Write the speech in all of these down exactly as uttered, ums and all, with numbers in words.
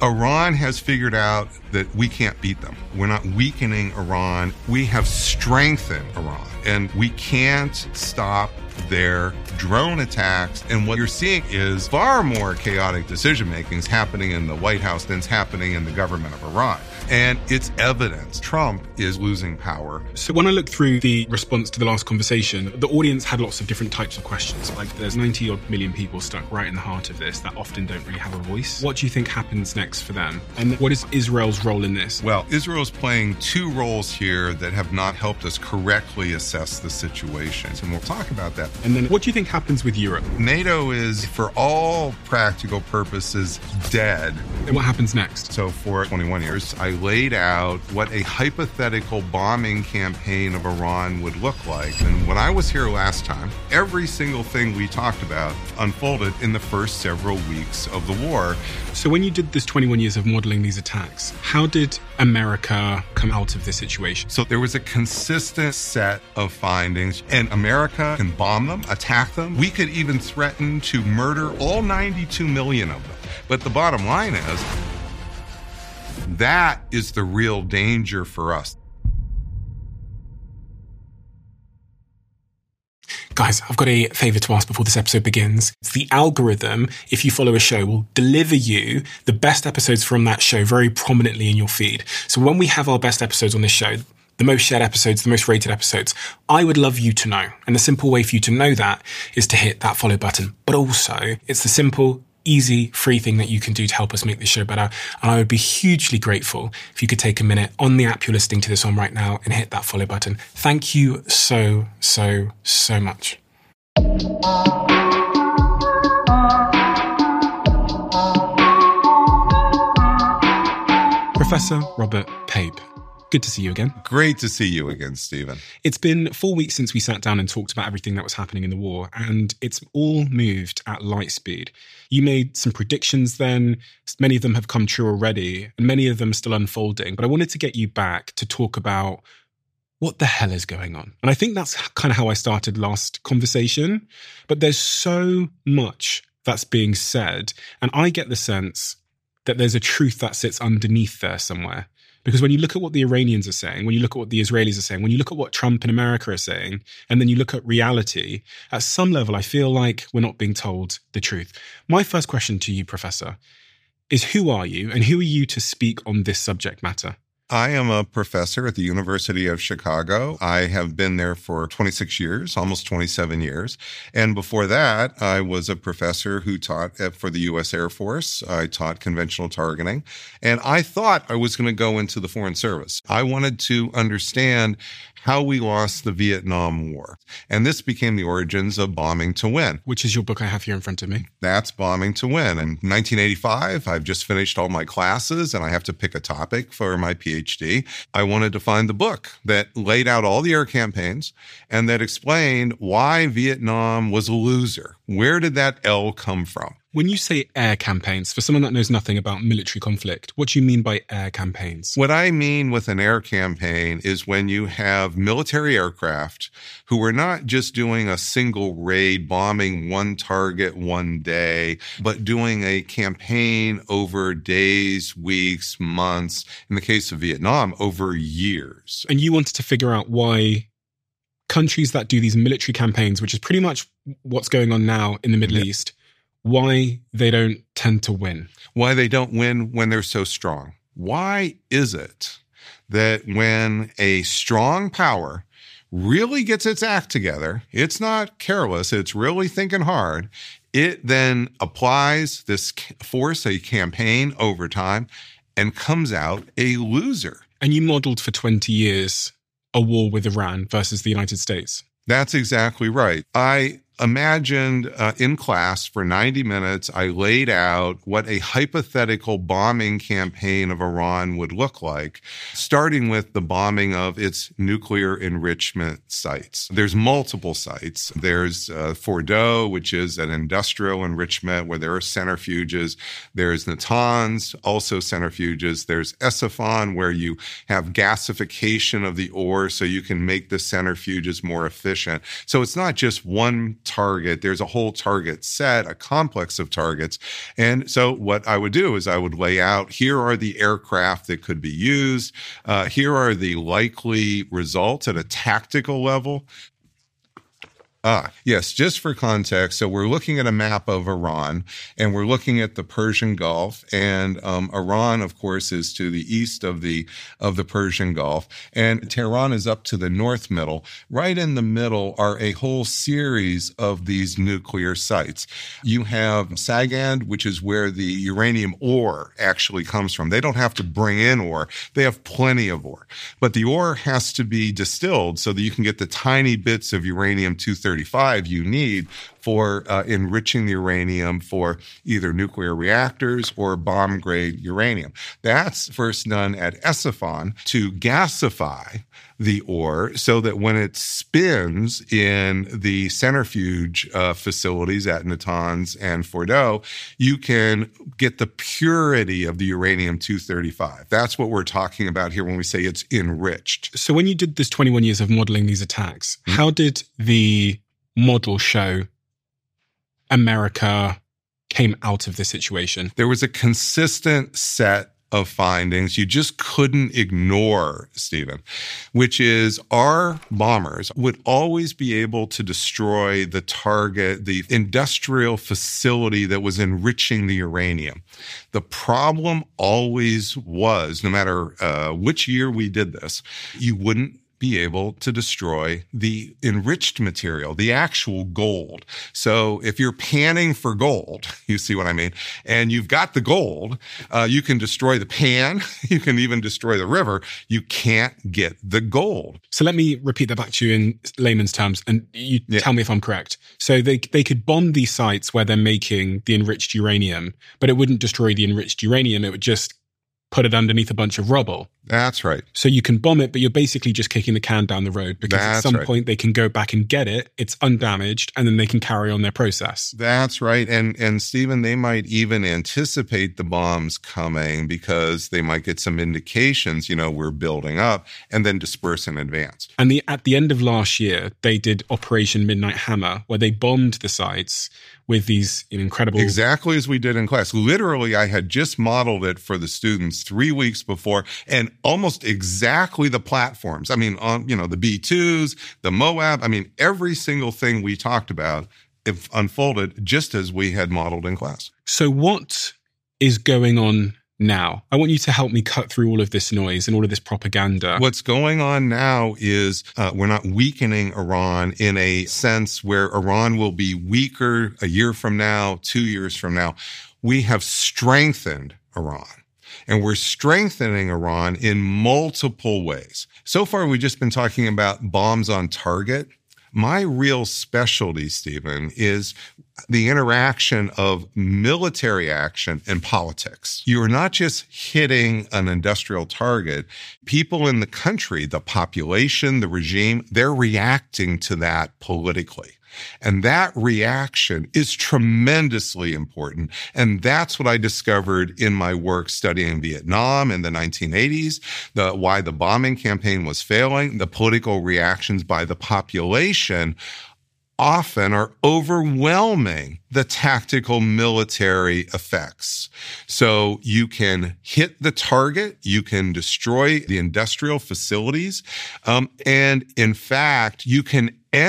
Iran has figured out that we can't beat them. We're not weakening Iran. We have strengthened Iran, and we can't stop their drone attacks. And what you're seeing is far more chaotic decision-making is happening in the White House than is happening in the government of Iran. And it's evidence Trump is losing power. So when I look through the response to the last conversation, the audience had lots of different types of questions. Like there's ninety odd million people stuck right in the heart of this that often don't really have a voice. What do you think happens next for them? And what is Israel's role in this? Well, Israel's playing two roles here that have not helped us correctly assess the situation. And we'll talk about that. And then what do you think happens with Europe? NATO is, for all practical purposes, dead. And what happens next? So for twenty-one years, I laid out what a hypothetical bombing campaign of Iran would look like. And when I was here last time, every single thing we talked about unfolded in the first several weeks of the war. So when you did this twenty-one years of modeling these attacks, how did America come out of this situation? So there was a consistent set of findings, and America can bomb them, attack them. We could even threaten to murder all ninety-two million of them. But the bottom line is, that is the real danger for us. Guys, I've got a favour to ask before this episode begins. The algorithm, if you follow a show, will deliver you the best episodes from that show very prominently in your feed. So when we have our best episodes on this show, the most shared episodes, the most rated episodes, I would love you to know. And the simple way for you to know that is to hit that follow button. But also, it's the simple, easy, free thing that you can do to help us make this show better. And I would be hugely grateful if you could take a minute on the app you're listening to this on right now and hit that follow button. Thank you so, so, so much. Professor Robert Pape, good to see you again. Great to see you again, Stephen. It's been four weeks since we sat down and talked about everything that was happening in the war, and it's all moved at light speed. You made some predictions then. Many of them have come true already, and many of them are still unfolding. But I wanted to get you back to talk about what the hell is going on. And I think that's kind of how I started last conversation. But there's so much that's being said, and I get the sense that there's a truth that sits underneath there somewhere. Because when you look at what the Iranians are saying, when you look at what the Israelis are saying, when you look at what Trump and America are saying, and then you look at reality, at some level, I feel like we're not being told the truth. My first question to you, Professor, is who are you, and who are you to speak on this subject matter? I am a professor at the University of Chicago. I have been there for twenty-six years, almost twenty-seven years. And before that, I was a professor who taught for the U S Air Force. I taught conventional targeting. And I thought I was going to go into the Foreign Service. I wanted to understand how we lost the Vietnam War. And this became the origins of Bombing to Win. Which is your book I have here in front of me. That's Bombing to Win. In nineteen eighty-five, I've just finished all my classes and I have to pick a topic for my PhD. I wanted to find the book that laid out all the air campaigns and that explained why Vietnam was a loser. Where did that L come from? When you say air campaigns, for someone that knows nothing about military conflict, what do you mean by air campaigns? What I mean with an air campaign is when you have military aircraft who are not just doing a single raid, bombing one target one day, but doing a campaign over days, weeks, months, in the case of Vietnam, over years. And you wanted to figure out why countries that do these military campaigns, which is pretty much what's going on now in the Middle yeah. East, why they don't tend to win. Why they don't win when they're so strong. Why is it that when a strong power really gets its act together, it's not careless, it's really thinking hard, it then applies this force, a campaign over time, and comes out a loser? And you modeled for twenty years a war with Iran versus the United States. That's exactly right. I imagined uh, in class for ninety minutes, I laid out what a hypothetical bombing campaign of Iran would look like, starting with the bombing of its nuclear enrichment sites. There's multiple sites. There's uh, Fordow, which is an industrial enrichment where there are centrifuges. There's Natanz, also centrifuges. There's Esifon, where you have gasification of the ore so you can make the centrifuges more efficient. So it's not just one target. There's a whole target set, a complex of targets. And so what I would do is I would lay out, here are the aircraft that could be used. Uh, here are the likely results at a tactical level. Ah, yes, just for context. So we're looking at a map of Iran, and we're looking at the Persian Gulf, and um, Iran, of course, is to the east of the of the Persian Gulf, and Tehran is up to the north middle. Right in the middle are a whole series of these nuclear sites. You have Sagand, which is where the uranium ore actually comes from. They don't have to bring in ore. They have plenty of ore. But the ore has to be distilled so that you can get the tiny bits of uranium two thirty-five you need for uh, enriching the uranium for either nuclear reactors or bomb-grade uranium. That's first done at Esifon to gasify the ore so that when it spins in the centrifuge uh, facilities at Natanz and Fordow, you can get the purity of the uranium two thirty-five. That's what we're talking about here when we say it's enriched. So when you did this twenty-one years of modeling these attacks, mm-hmm. how did the model show America came out of this situation? There was a consistent set of findings you just couldn't ignore, Stephen, which is our bombers would always be able to destroy the target, the industrial facility that was enriching the uranium. The problem always was, no matter uh, which year we did this, you wouldn't be able to destroy the enriched material, the actual gold. So if you're panning for gold, you see what I mean, and you've got the gold, uh, you can destroy the pan, you can even destroy the river, you can't get the gold. So let me repeat that back to you in layman's terms, and you yeah. tell me if I'm correct. So they they could bomb these sites where they're making the enriched uranium, but it wouldn't destroy the enriched uranium, it would just put it underneath a bunch of rubble. That's right. So you can bomb it, but you're basically just kicking the can down the road because That's at some right. point they can go back and get it. It's undamaged, and then they can carry on their process. That's right. And, and Stephen, they might even anticipate the bombs coming because they might get some indications, you know, we're building up, and then disperse in advance. And the, at the end of last year, they did Operation Midnight Hammer, where they bombed the sites with these incredible... Exactly as we did in class. Literally, I had just modeled it for the students three weeks before, and almost exactly the platforms. I mean, on, you know, the B twos, the Moab, I mean, every single thing we talked about if unfolded just as we had modeled in class. So what is going on now? I want you to help me cut through all of this noise and all of this propaganda. What's going on now is uh, we're not weakening Iran in a sense where Iran will be weaker a year from now, two years from now. We have strengthened Iran. And we're strengthening Iran in multiple ways. So far, we've just been talking about bombs on target. My real specialty, Stephen, is the interaction of military action and politics. You are not just hitting an industrial target. People in the country, the population, the regime, they're reacting to that politically. And that reaction is tremendously important. And that's what I discovered in my work studying Vietnam in the nineteen eighties, the, why the bombing campaign was failing, the political reactions by the population often are overwhelming the tactical military effects. So you can hit the target, you can destroy the industrial facilities, um, and in fact, you can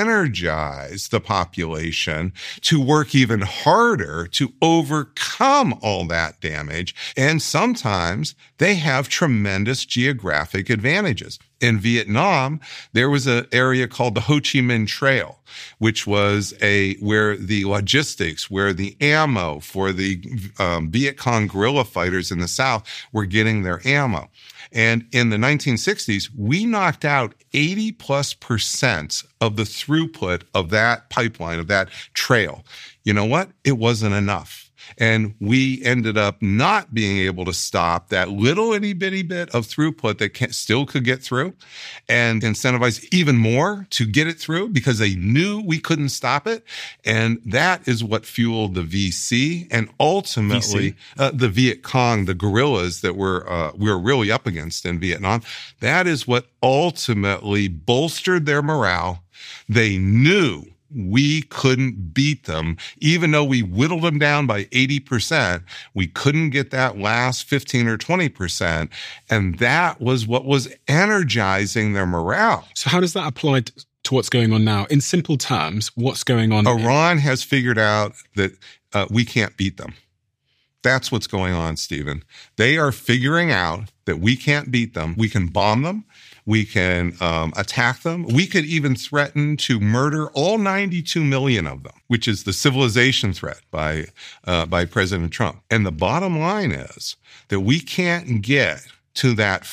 energize the population to work even harder to overcome all that damage. And sometimes they have tremendous geographic advantages. In Vietnam, there was an area called the Ho Chi Minh Trail, which was a where the logistics, where the ammo for the um, Viet Cong guerrilla fighters in the South were getting their ammo. And in the nineteen sixties, we knocked out eighty plus percent of the throughput of that pipeline, of that trail. You know what? It wasn't enough. And we ended up not being able to stop that little itty bitty bit of throughput that can, still could get through, and incentivize even more to get it through because they knew we couldn't stop it. And that is what fueled the V C and ultimately V C. Uh, the Viet Cong, the guerrillas that we're, uh, we were really up against in Vietnam. That is what ultimately bolstered their morale. They knew we couldn't beat them. Even though we whittled them down by eighty percent, we couldn't get that last fifteen or twenty percent. And that was what was energizing their morale. So how does that apply to to what's going on now? In simple terms, what's going on? Iran has figured out that uh, we can't beat them. That's what's going on, Stephen. They are figuring out that we can't beat them. We can bomb them. We can um, attack them. We could even threaten to murder all ninety-two million of them, which is the civilization threat by uh, by President Trump. And the bottom line is that we can't get to that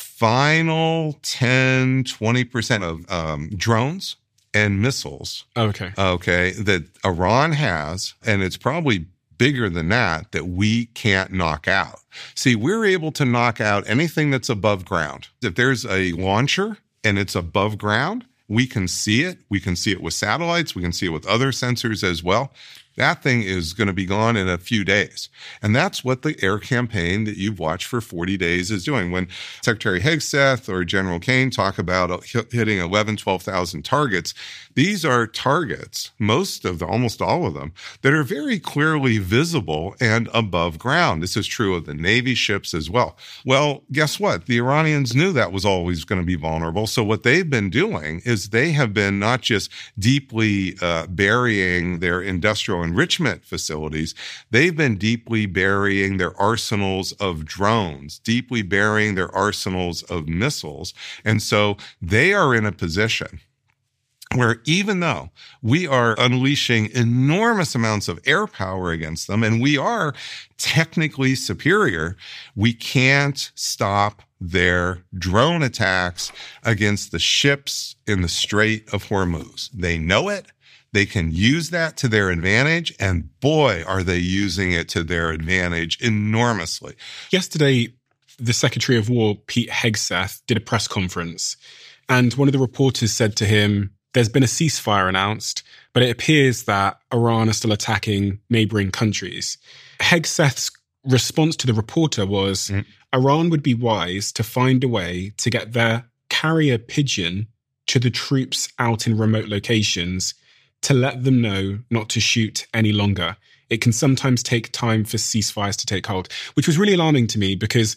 final ten, twenty percent of um, drones and missiles. Okay. Okay, that Iran has, and it's probably bigger than that, that we can't knock out. See, we're able to knock out anything that's above ground. If there's a launcher and it's above ground, we can see it. We can see it with satellites. We can see it with other sensors as well. That thing is going to be gone in a few days. And that's what the air campaign that you've watched for forty days is doing. When Secretary Hegseth or General Kane talk about hitting eleven, twelve thousand targets, these are targets, most of them, almost all of them, that are very clearly visible and above ground. This is true of the Navy ships as well. Well, guess what? The Iranians knew that was always going to be vulnerable. So what they've been doing is they have been not just deeply uh, burying their industrial enrichment facilities, they've been deeply burying their arsenals of drones, deeply burying their arsenals of missiles. And so they are in a position where even though we are unleashing enormous amounts of air power against them, and we are technically superior, we can't stop their drone attacks against the ships in the Strait of Hormuz. They know it. They can use that to their advantage, and boy, are they using it to their advantage enormously. Yesterday, the Secretary of War, Pete Hegseth, did a press conference, and one of the reporters said to him, there's been a ceasefire announced, but it appears that Iran are still attacking neighboring countries. Hegseth's response to the reporter was, mm. Iran would be wise to find a way to get their carrier pigeon to the troops out in remote locations to let them know not to shoot any longer. It can sometimes take time for ceasefires to take hold, which was really alarming to me because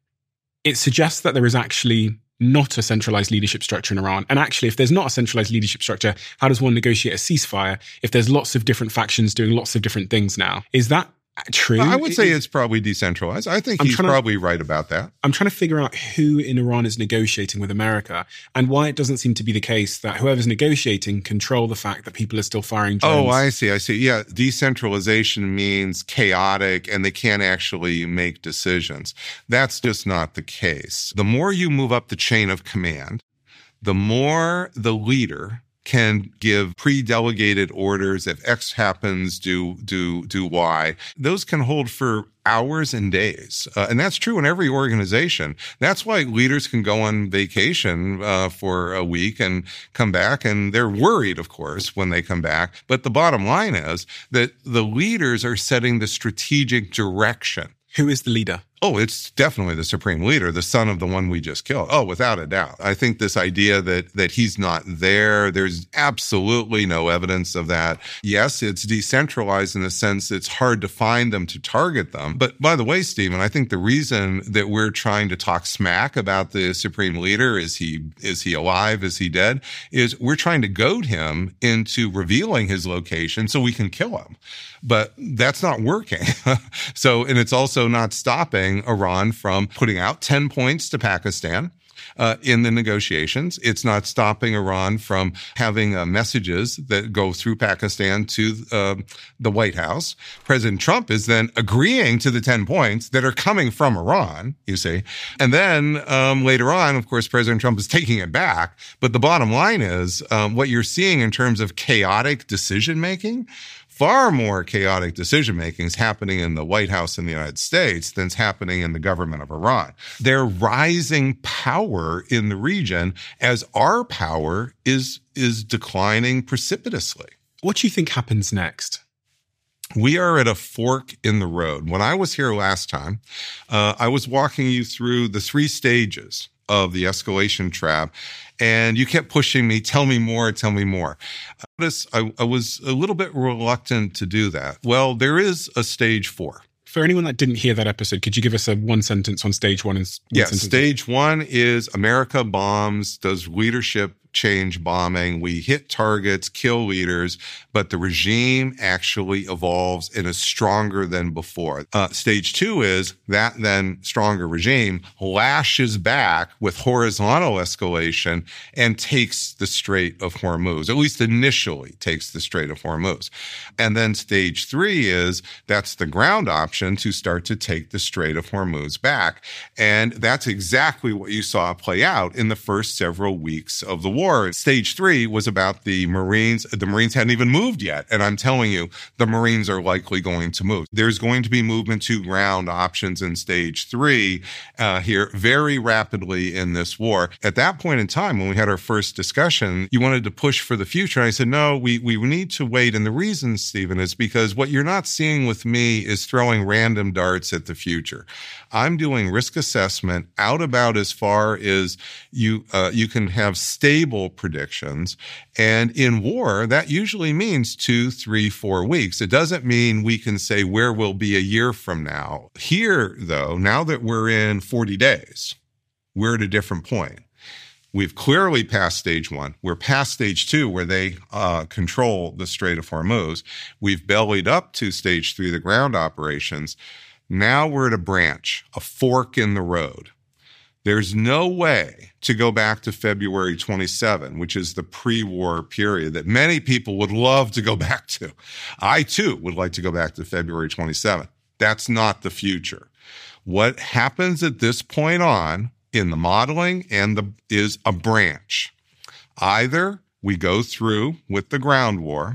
it suggests that there is actually not a centralized leadership structure in Iran. And actually, if there's not a centralized leadership structure, how does one negotiate a ceasefire if there's lots of different factions doing lots of different things now? Is that true? I would say it's probably decentralized. I think I'm he's probably to, right about that. I'm trying to figure out who in Iran is negotiating with America and why it doesn't seem to be the case that whoever's negotiating control the fact that people are still firing drones. Oh, I see. I see. Yeah. Decentralization means chaotic and they can't actually make decisions. That's just not the case. The more you move up the chain of command, the more the leader can give pre-delegated orders. If X happens, do do do Y. Those can hold for hours and days. Uh, and that's true in every organization. That's why leaders can go on vacation uh, for a week and come back. And they're worried, of course, when they come back. But the bottom line is that the leaders are setting the strategic direction. Who is the leader? Oh, it's definitely the supreme leader, the son of the one we just killed. Oh, without a doubt. I think this idea that that he's not there, there's absolutely no evidence of that. Yes, it's decentralized in the sense it's hard to find them to target them. But by the way, Stephen, I think the reason that we're trying to talk smack about the supreme leader, is he is he alive, is he dead, is we're trying to goad him into revealing his location so we can kill him. But that's not working. So, and it's also not stopping Iran from putting out ten points to Pakistan uh, in the negotiations. It's not stopping Iran from having uh, messages that go through Pakistan to uh, the White House. President Trump is then agreeing to the ten points that are coming from Iran, you see. And then um, later on, of course, President Trump is taking it back. But the bottom line is um, what you're seeing in terms of chaotic decision-making, far more chaotic decision-making is happening in the White House in the United States than is happening in the government of Iran. Their rising power in the region as our power is, is declining precipitously. What do you think happens next? We are at a fork in the road. When I was here last time, uh, I was walking you through the three stages of the escalation trap, and you kept pushing me, tell me more, tell me more. Notice I, I was a little bit reluctant to do that. Well, there is a stage four. For anyone that didn't hear that episode, could you give us a one sentence on stage one? And one yeah, sentence? Stage one is America bombs, does leadership change bombing. We hit targets, kill leaders, but the regime actually evolves and is stronger than before. Uh, stage two is that then stronger regime lashes back with horizontal escalation and takes the Strait of Hormuz, at least initially takes the Strait of Hormuz. And then stage three is that's the ground option to start to take the Strait of Hormuz back. And that's exactly what you saw play out in the first several weeks of the war. Stage three was about the Marines. The Marines hadn't even moved yet. And I'm telling you, the Marines are likely going to move. There's going to be movement to ground options in stage three uh, here very rapidly in this war. At that point in time, when we had our first discussion, you wanted to push for the future. And I said, no, we, we need to wait. And the reason, Stephen, is because what you're not seeing with me is throwing random darts at the future. I'm doing risk assessment out about as far as you uh, you can have stable predictions. And in war, that usually means two, three, four weeks. It doesn't mean we can say where we'll be a year from now. Here, though, now that we're in forty days, we're at a different point. We've clearly passed stage one. We're past stage two, where they uh, control the Strait of Hormuz. We've bellied up to stage three, the ground operations. Now we're at a branch, a fork in the road. There's no way to go back to February twenty-seventh, which is the pre-war period that many people would love to go back to. I, too, would like to go back to February twenty-seventh. That's not the future. What happens at this point on in the modeling and the is a branch. Either we go through with the ground war,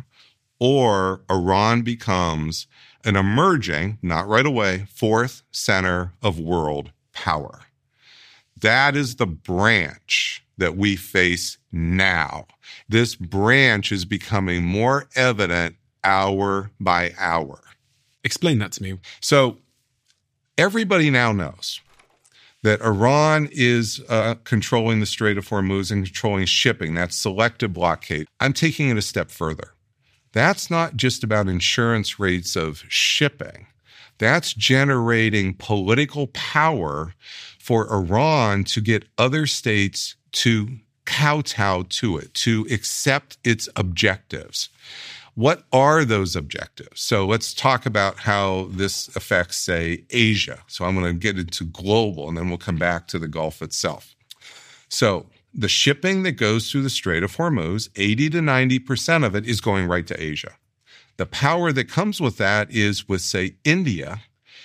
or Iran becomes an emerging, not right away, fourth center of world power. That is the branch that we face now. This branch is becoming more evident hour by hour. Explain that to me. So everybody now knows that Iran is uh, controlling the Strait of Hormuz and controlling shipping. That's selective blockade. I'm taking it a step further. That's not just about insurance rates of shipping. That's generating political power for Iran to get other states to kowtow to it, to accept its objectives. What are those objectives? So let's talk about how this affects, say, Asia. So I'm going to get into global, and then we'll come back to the Gulf itself. So the shipping that goes through the Strait of Hormuz, eighty to ninety percent of it is going right to Asia. The power that comes with that is with, say, India.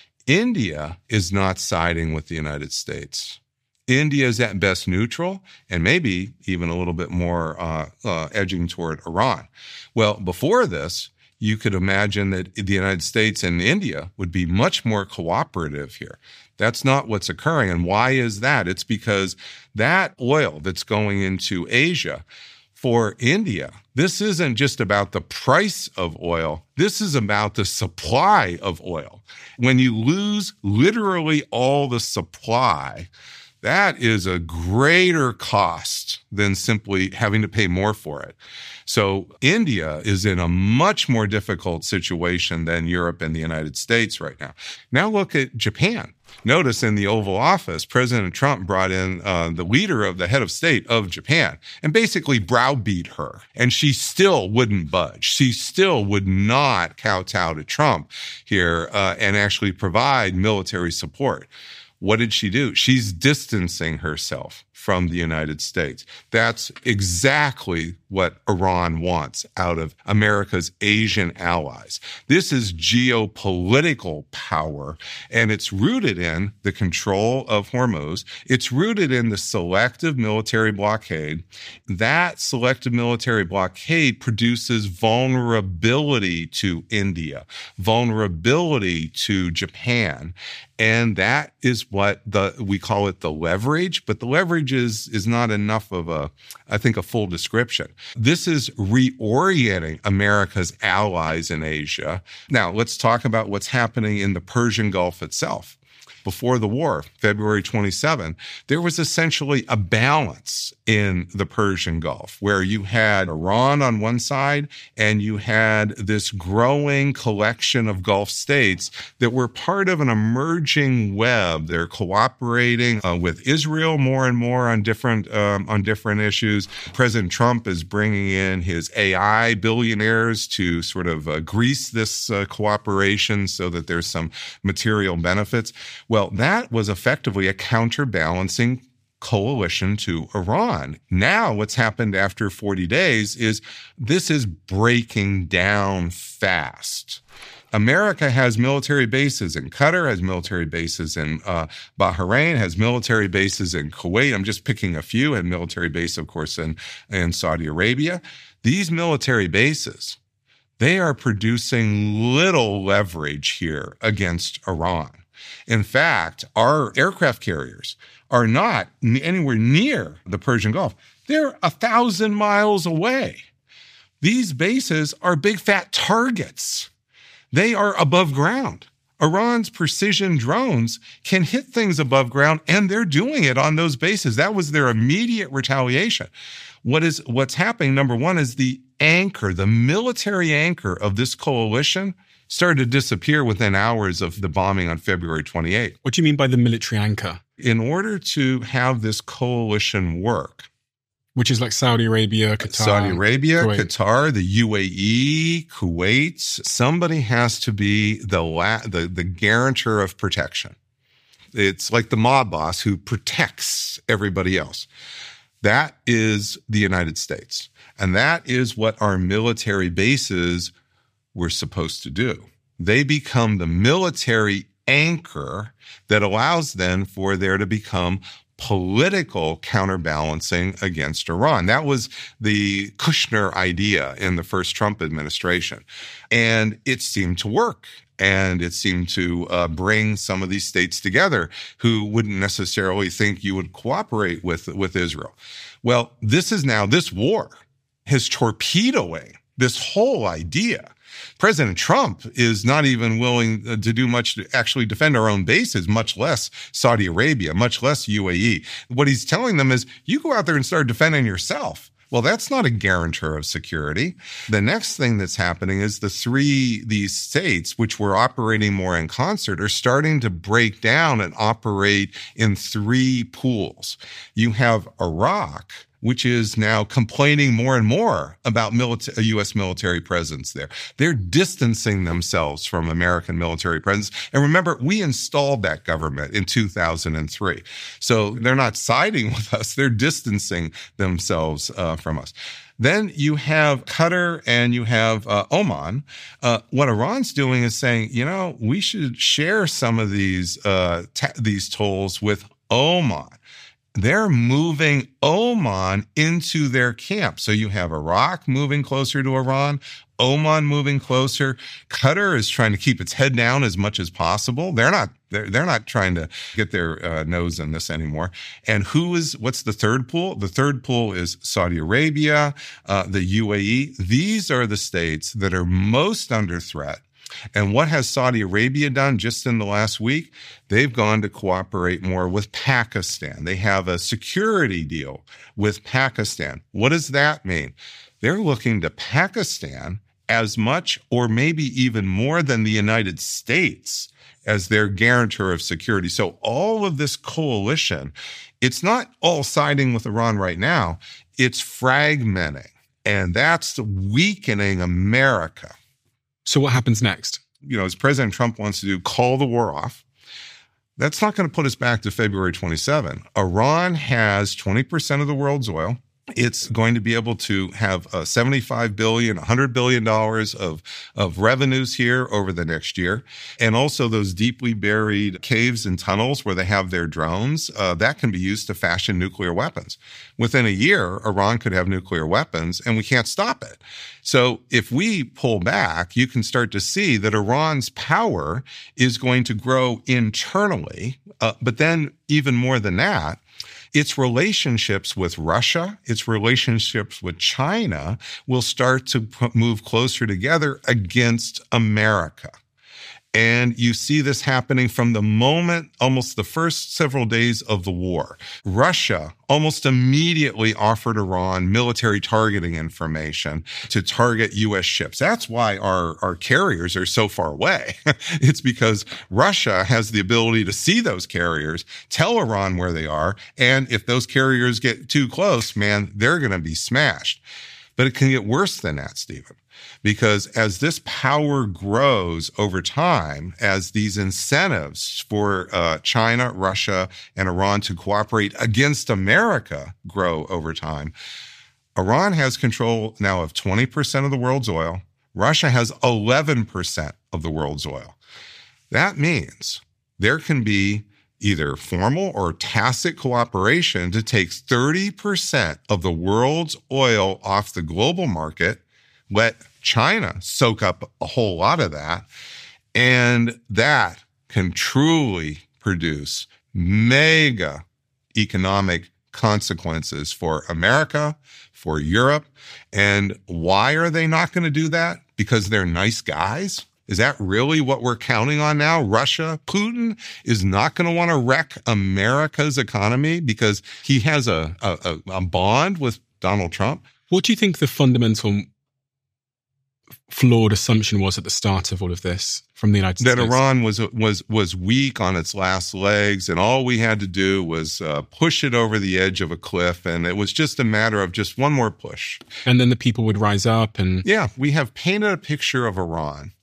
India is not siding with the United States. India is at best neutral and maybe even a little bit more uh, uh, edging toward Iran. Well, before this, you could imagine that the United States and India would be much more cooperative here. That's not what's occurring. And why is that? It's because that oil that's going into Asia, for India, this isn't just about the price of oil. This is about the supply of oil. When you lose literally all the supply, that is a greater cost than simply having to pay more for it. So India is in a much more difficult situation than Europe and the United States right now. Now look at Japan. Notice in the Oval Office, President Trump brought in uh, the leader of the head of state of Japan and basically browbeat her. And she still wouldn't budge. She still would not kowtow to Trump here uh, and actually provide military support. What did she do? She's distancing herself from the United States. That's exactly what Iran wants out of America's Asian allies. This is geopolitical power, and it's rooted in the control of Hormuz. It's rooted in the selective military blockade. That selective military blockade produces vulnerability to India, vulnerability to Japan. And that is what the we call it the leverage, but the leverage is, is not enough of a, I think, a full description. This is reorienting America's allies in Asia. Now, let's talk about what's happening in the Persian Gulf itself. before the war, February twenty-seventh, there was essentially a balance in the Persian Gulf where you had Iran on one side and you had this growing collection of Gulf states that were part of an emerging web. They're cooperating uh, with Israel more and more on different um, on different issues. President Trump is bringing in his A I billionaires to sort of uh, grease this uh, cooperation so that there's some material benefits. Well, that was effectively a counterbalancing coalition to Iran. Now, what's happened after forty days is this is breaking down fast. America has military bases in Qatar, has military bases in uh, Bahrain, has military bases in Kuwait. I'm just picking a few, and military base, of course, in, in Saudi Arabia. These military bases, they are producing little leverage here against Iran. In fact, our aircraft carriers are not anywhere near the Persian Gulf. They're a thousand miles away. These bases are big fat targets. They are above ground. Iran's precision drones can hit things above ground, and they're doing it on those bases. That was their immediate retaliation. What is, what's happening, number one, is the anchor, the military anchor of this coalition started to disappear within hours of the bombing on February twenty-eighth. What do you mean by the military anchor? In order to have this coalition work, which is like Saudi Arabia, Qatar. Saudi Arabia, Kuwait. Qatar, the U A E, Kuwait. Somebody has to be the, la- the the guarantor of protection. It's like the mob boss who protects everybody else. That is the United States. And that is what our military bases were supposed to do. They become the military anchor that allows then for there to become political counterbalancing against Iran. That was the Kushner idea in the first Trump administration. And it seemed to work. And it seemed to uh, bring some of these states together who wouldn't necessarily think you would cooperate with, with Israel. Well, this is now, this war is torpedoing this whole idea. President Trump is not even willing to do much to actually defend our own bases, much less Saudi Arabia, much less U A E. What he's telling them is, you go out there and start defending yourself. Well, that's not a guarantor of security. The next thing that's happening is the three, these states, which were operating more in concert, are starting to break down and operate in three pools. You have Iraq, which is now complaining more and more about milita- a U S military presence there. They're distancing themselves from American military presence. And remember, we installed that government in two thousand three. So they're not siding with us. They're distancing themselves uh, from us. Then you have Qatar and you have uh, Oman. Uh, what Iran's doing is saying, you know, we should share some of these uh, ta- these tolls with Oman. They're moving Oman into their camp. So you have Iraq moving closer to Iran, Oman moving closer. Qatar is trying to keep its head down as much as possible. They're not, they're, they're not trying to get their uh, nose in this anymore. And who is, what's the third pool? The third pool is Saudi Arabia, uh, the U A E. These are the states that are most under threat. And what has Saudi Arabia done just in the last week? They've gone to cooperate more with Pakistan. They have a security deal with Pakistan. What does that mean? They're looking to Pakistan as much or maybe even more than the United States as their guarantor of security. So all of this coalition, it's not all siding with Iran right now. It's fragmenting. And that's weakening America. So what happens next? You know, as President Trump wants to do, call the war off. That's not going to put us back to February twenty-seventh. Iran has twenty percent of the world's oil. It's going to be able to have uh, seventy-five billion dollars, one hundred billion dollars of, of revenues here over the next year. And also those deeply buried caves and tunnels where they have their drones, uh, that can be used to fashion nuclear weapons. Within a year, Iran could have nuclear weapons and we can't stop it. So if we pull back, you can start to see that Iran's power is going to grow internally. Uh, but then even more than that, its relationships with Russia, its relationships with China will start to move closer together against America. And you see this happening from the moment, almost the first several days of the war. Russia almost immediately offered Iran military targeting information to target U S ships. That's why our, our carriers are so far away. It's because Russia has the ability to see those carriers, tell Iran where they are, and if those carriers get too close, man, they're going to be smashed. But it can get worse than that, Stephen. Because as this power grows over time, as these incentives for uh, China, Russia, and Iran to cooperate against America grow over time, Iran has control now of twenty percent of the world's oil. Russia has eleven percent of the world's oil. That means there can be either formal or tacit cooperation to take thirty percent of the world's oil off the global market, let China soak up a whole lot of that, and that can truly produce mega economic consequences for America, for Europe. And why are they not going to do that? Because they're nice guys? Is that really what we're counting on now? Russia, Putin is not going to want to wreck America's economy because he has a, a, a bond with Donald Trump? What do you think the fundamental flawed assumption was at the start of all of this from the United that States? That Iran was was was weak on its last legs, and all we had to do was uh, push it over the edge of a cliff, and it was just a matter of just one more push. And then the people would rise up and... Yeah, we have painted a picture of Iran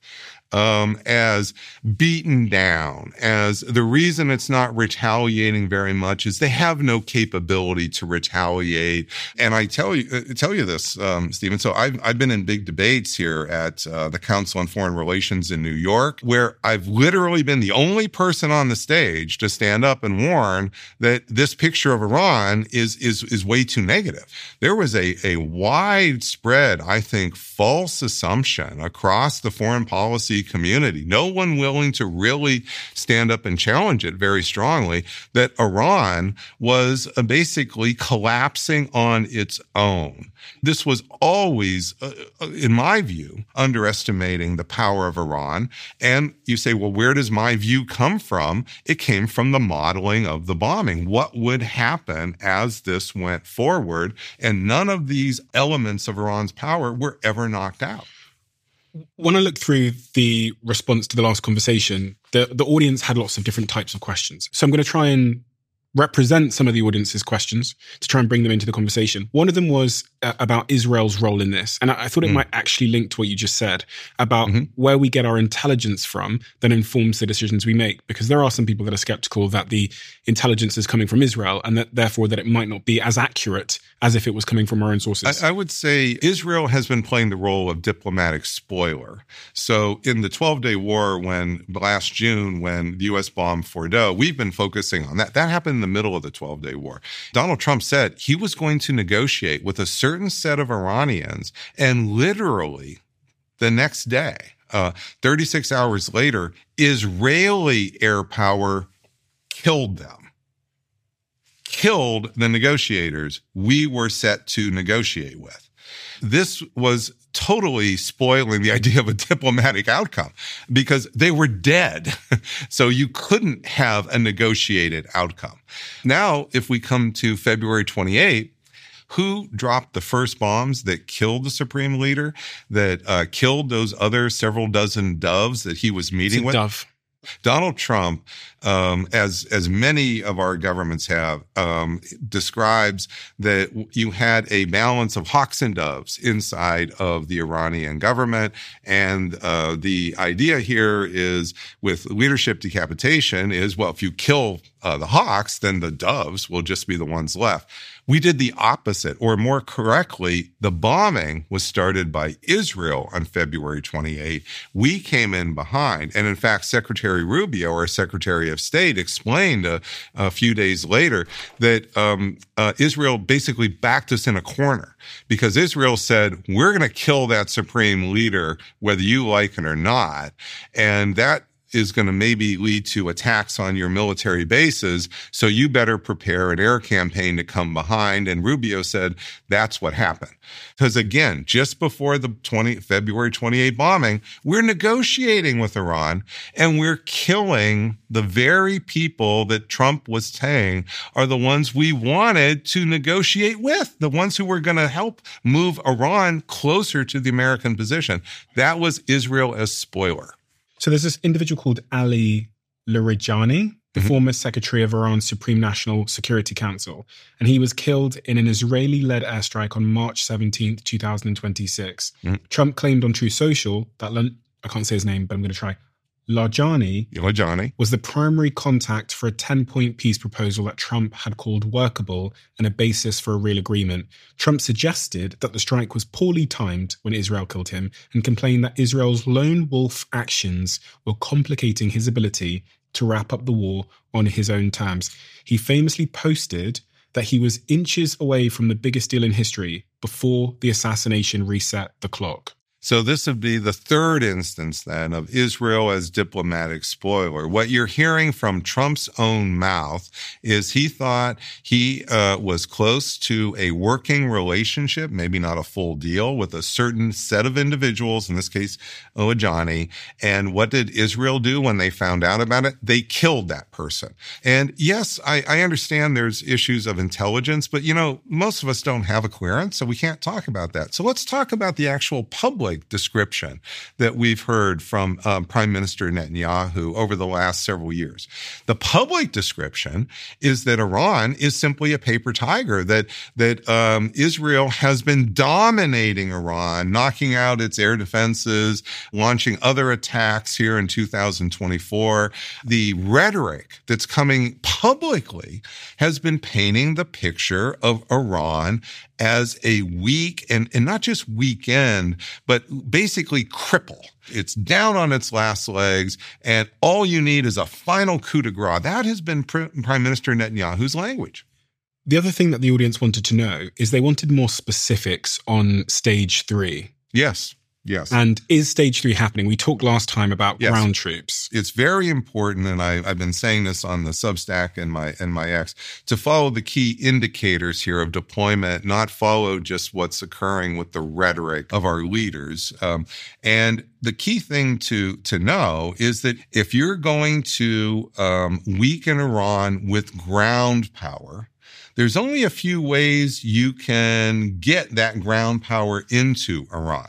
um, as beaten down, as the reason it's not retaliating very much is they have no capability to retaliate. And I tell you, uh, tell you this, um, Stephen. So I've, I've been in big debates here at uh, the Council on Foreign Relations in New York, where I've literally been the only person on the stage to stand up and warn that this picture of Iran is, is, is way too negative. There was a, a widespread, I think, false assumption across the foreign policy community, no one willing to really stand up and challenge it very strongly, that Iran was uh, basically collapsing on its own. This was always, uh, in my view, underestimating the power of Iran. And you say, well, where does my view come from? It came from the modeling of the bombing. What would happen as this went forward? And none of these elements of Iran's power were ever knocked out. When I looked through the response to the last conversation, the, the audience had lots of different types of questions. So I'm going to try and represent some of the audience's questions to try and bring them into the conversation. One of them was uh, about Israel's role in this. And I, I thought it mm. might actually link to what you just said about mm-hmm. where we get our intelligence from that informs the decisions we make. Because there are some people that are skeptical that the intelligence is coming from Israel and that therefore that it might not be as accurate as if it was coming from our own sources. I, I would say Israel has been playing the role of diplomatic spoiler. So in the twelve-day war, when last June, when the U S bombed Fordow, we've been focusing on that. That happened in the middle of the twelve-day war. Donald Trump said he was going to negotiate with a certain set of Iranians, and literally the next day, uh, thirty-six hours later, Israeli air power killed them. Killed the negotiators we were set to negotiate with. This was totally spoiling the idea of a diplomatic outcome because they were dead. So you couldn't have a negotiated outcome. Now, if we come to February twenty-eighth, who dropped the first bombs that killed the supreme leader, that uh, killed those other several dozen doves that he was meeting with? Dove. Donald Trump, um, as as many of our governments have, um, describes that you had a balance of hawks and doves inside of the Iranian government. And uh, the idea here is with leadership decapitation is, well, if you kill uh, the hawks, then the doves will just be the ones left. We did the opposite, or more correctly, the bombing was started by Israel on February twenty-eighth. We came in behind. And in fact, Secretary Rubio, our Secretary of State, explained a, a few days later that um, uh, Israel basically backed us in a corner because Israel said, we're going to kill that supreme leader, whether you like it or not. And that is going to maybe lead to attacks on your military bases. So you better prepare an air campaign to come behind. And Rubio said that's what happened. Because again, just before the February twenty-eighth bombing, we're negotiating with Iran and we're killing the very people that Trump was saying are the ones we wanted to negotiate with, the ones who were going to help move Iran closer to the American position. That was Israel as spoiler. So there's this individual called Ali Larijani, the mm-hmm. former secretary of Iran's Supreme National Security Council, and he was killed in an Israeli-led airstrike on March seventeenth, twenty twenty-six. Mm-hmm. Trump claimed on Truth Social that, I can't say his name, but I'm going to try, Larijani Larijani was the primary contact for a ten-point peace proposal that Trump had called workable and a basis for a real agreement. Trump suggested that the strike was poorly timed when Israel killed him and complained that Israel's lone wolf actions were complicating his ability to wrap up the war on his own terms. He famously posted that he was inches away from the biggest deal in history before the assassination reset the clock. So this would be the third instance then of Israel as diplomatic spoiler. What you're hearing from Trump's own mouth is he thought he uh, was close to a working relationship, maybe not a full deal, with a certain set of individuals, in this case, Larijani. And what did Israel do when they found out about it? They killed that person. And yes, I, I understand there's issues of intelligence, but you know, most of us don't have a clearance, so we can't talk about that. So let's talk about the actual public description that we've heard from um, Prime Minister Netanyahu over the last several years. The public description is that Iran is simply a paper tiger, that that um, Israel has been dominating Iran, knocking out its air defenses, launching other attacks here in two thousand twenty-four. The rhetoric that's coming publicly has been painting the picture of Iran as a weak, and, and not just weekend, but basically cripple. It's down on its last legs, and all you need is a final coup de grace. That has been Prime Minister Netanyahu's language. The other thing that the audience wanted to know is they wanted more specifics on stage three. Yes. Yes. And is stage three happening? We talked last time about yes. ground troops. It's very important, and I, I've been saying this on the Substack and my and my X, to follow the key indicators here of deployment, not follow just what's occurring with the rhetoric of our leaders. Um, and the key thing to to know is that if you're going to um, weaken Iran with ground power, there's only a few ways you can get that ground power into Iran.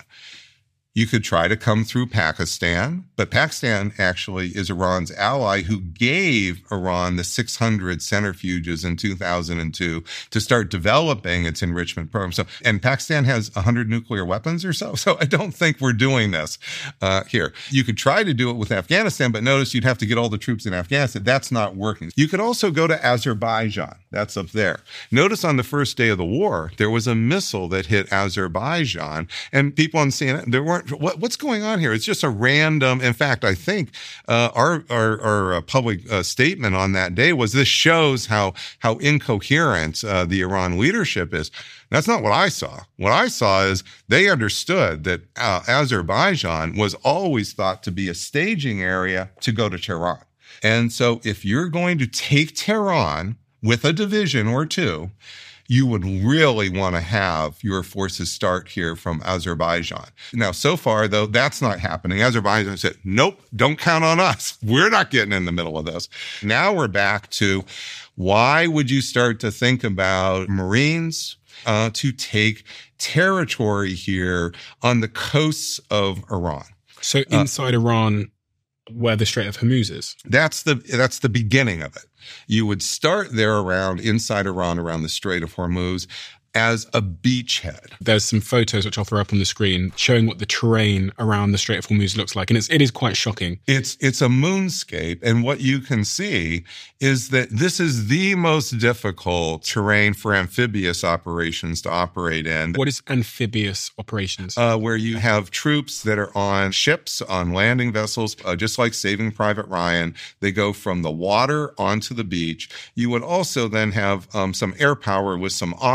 You could try to come through Pakistan, but Pakistan actually is Iran's ally who gave Iran the six hundred centrifuges in two thousand two to start developing its enrichment program. So, and Pakistan has one hundred nuclear weapons or so. So I don't think we're doing this uh, here. You could try to do it with Afghanistan, but notice you'd have to get all the troops in Afghanistan. That's not working. You could also go to Azerbaijan. That's up there. Notice on the first day of the war, there was a missile that hit Azerbaijan, and people on C N N, there weren't What, what's going on here? It's just a random. In fact, I think uh, our our, our uh, public uh, statement on that day was this shows how how incoherent uh, the Iran leadership is. That's not what I saw. What I saw is they understood that uh, Azerbaijan was always thought to be a staging area to go to Tehran. And so if you're going to take Tehran with a division or two, you would really want to have your forces start here from Azerbaijan. Now, so far, though, that's not happening. Azerbaijan said, nope, don't count on us. We're not getting in the middle of this. Now we're back to why would you start to think about Marines uh, to take territory here on the coasts of Iran? So inside uh, Iran, where the Strait of Hormuz is. That's the that's the beginning of it. You would start there around inside Iran, around the Strait of Hormuz, as a beachhead. There's some photos which I'll throw up on the screen showing what the terrain around the Strait of Hormuz looks like, and it's it is quite shocking. It's it's a moonscape, and what you can see is that this is the most difficult terrain for amphibious operations to operate in. What is amphibious operations? Uh, where you have troops that are on ships, on landing vessels, uh, just like Saving Private Ryan. They go from the water onto the beach. You would also then have um, some air power with some Ospreys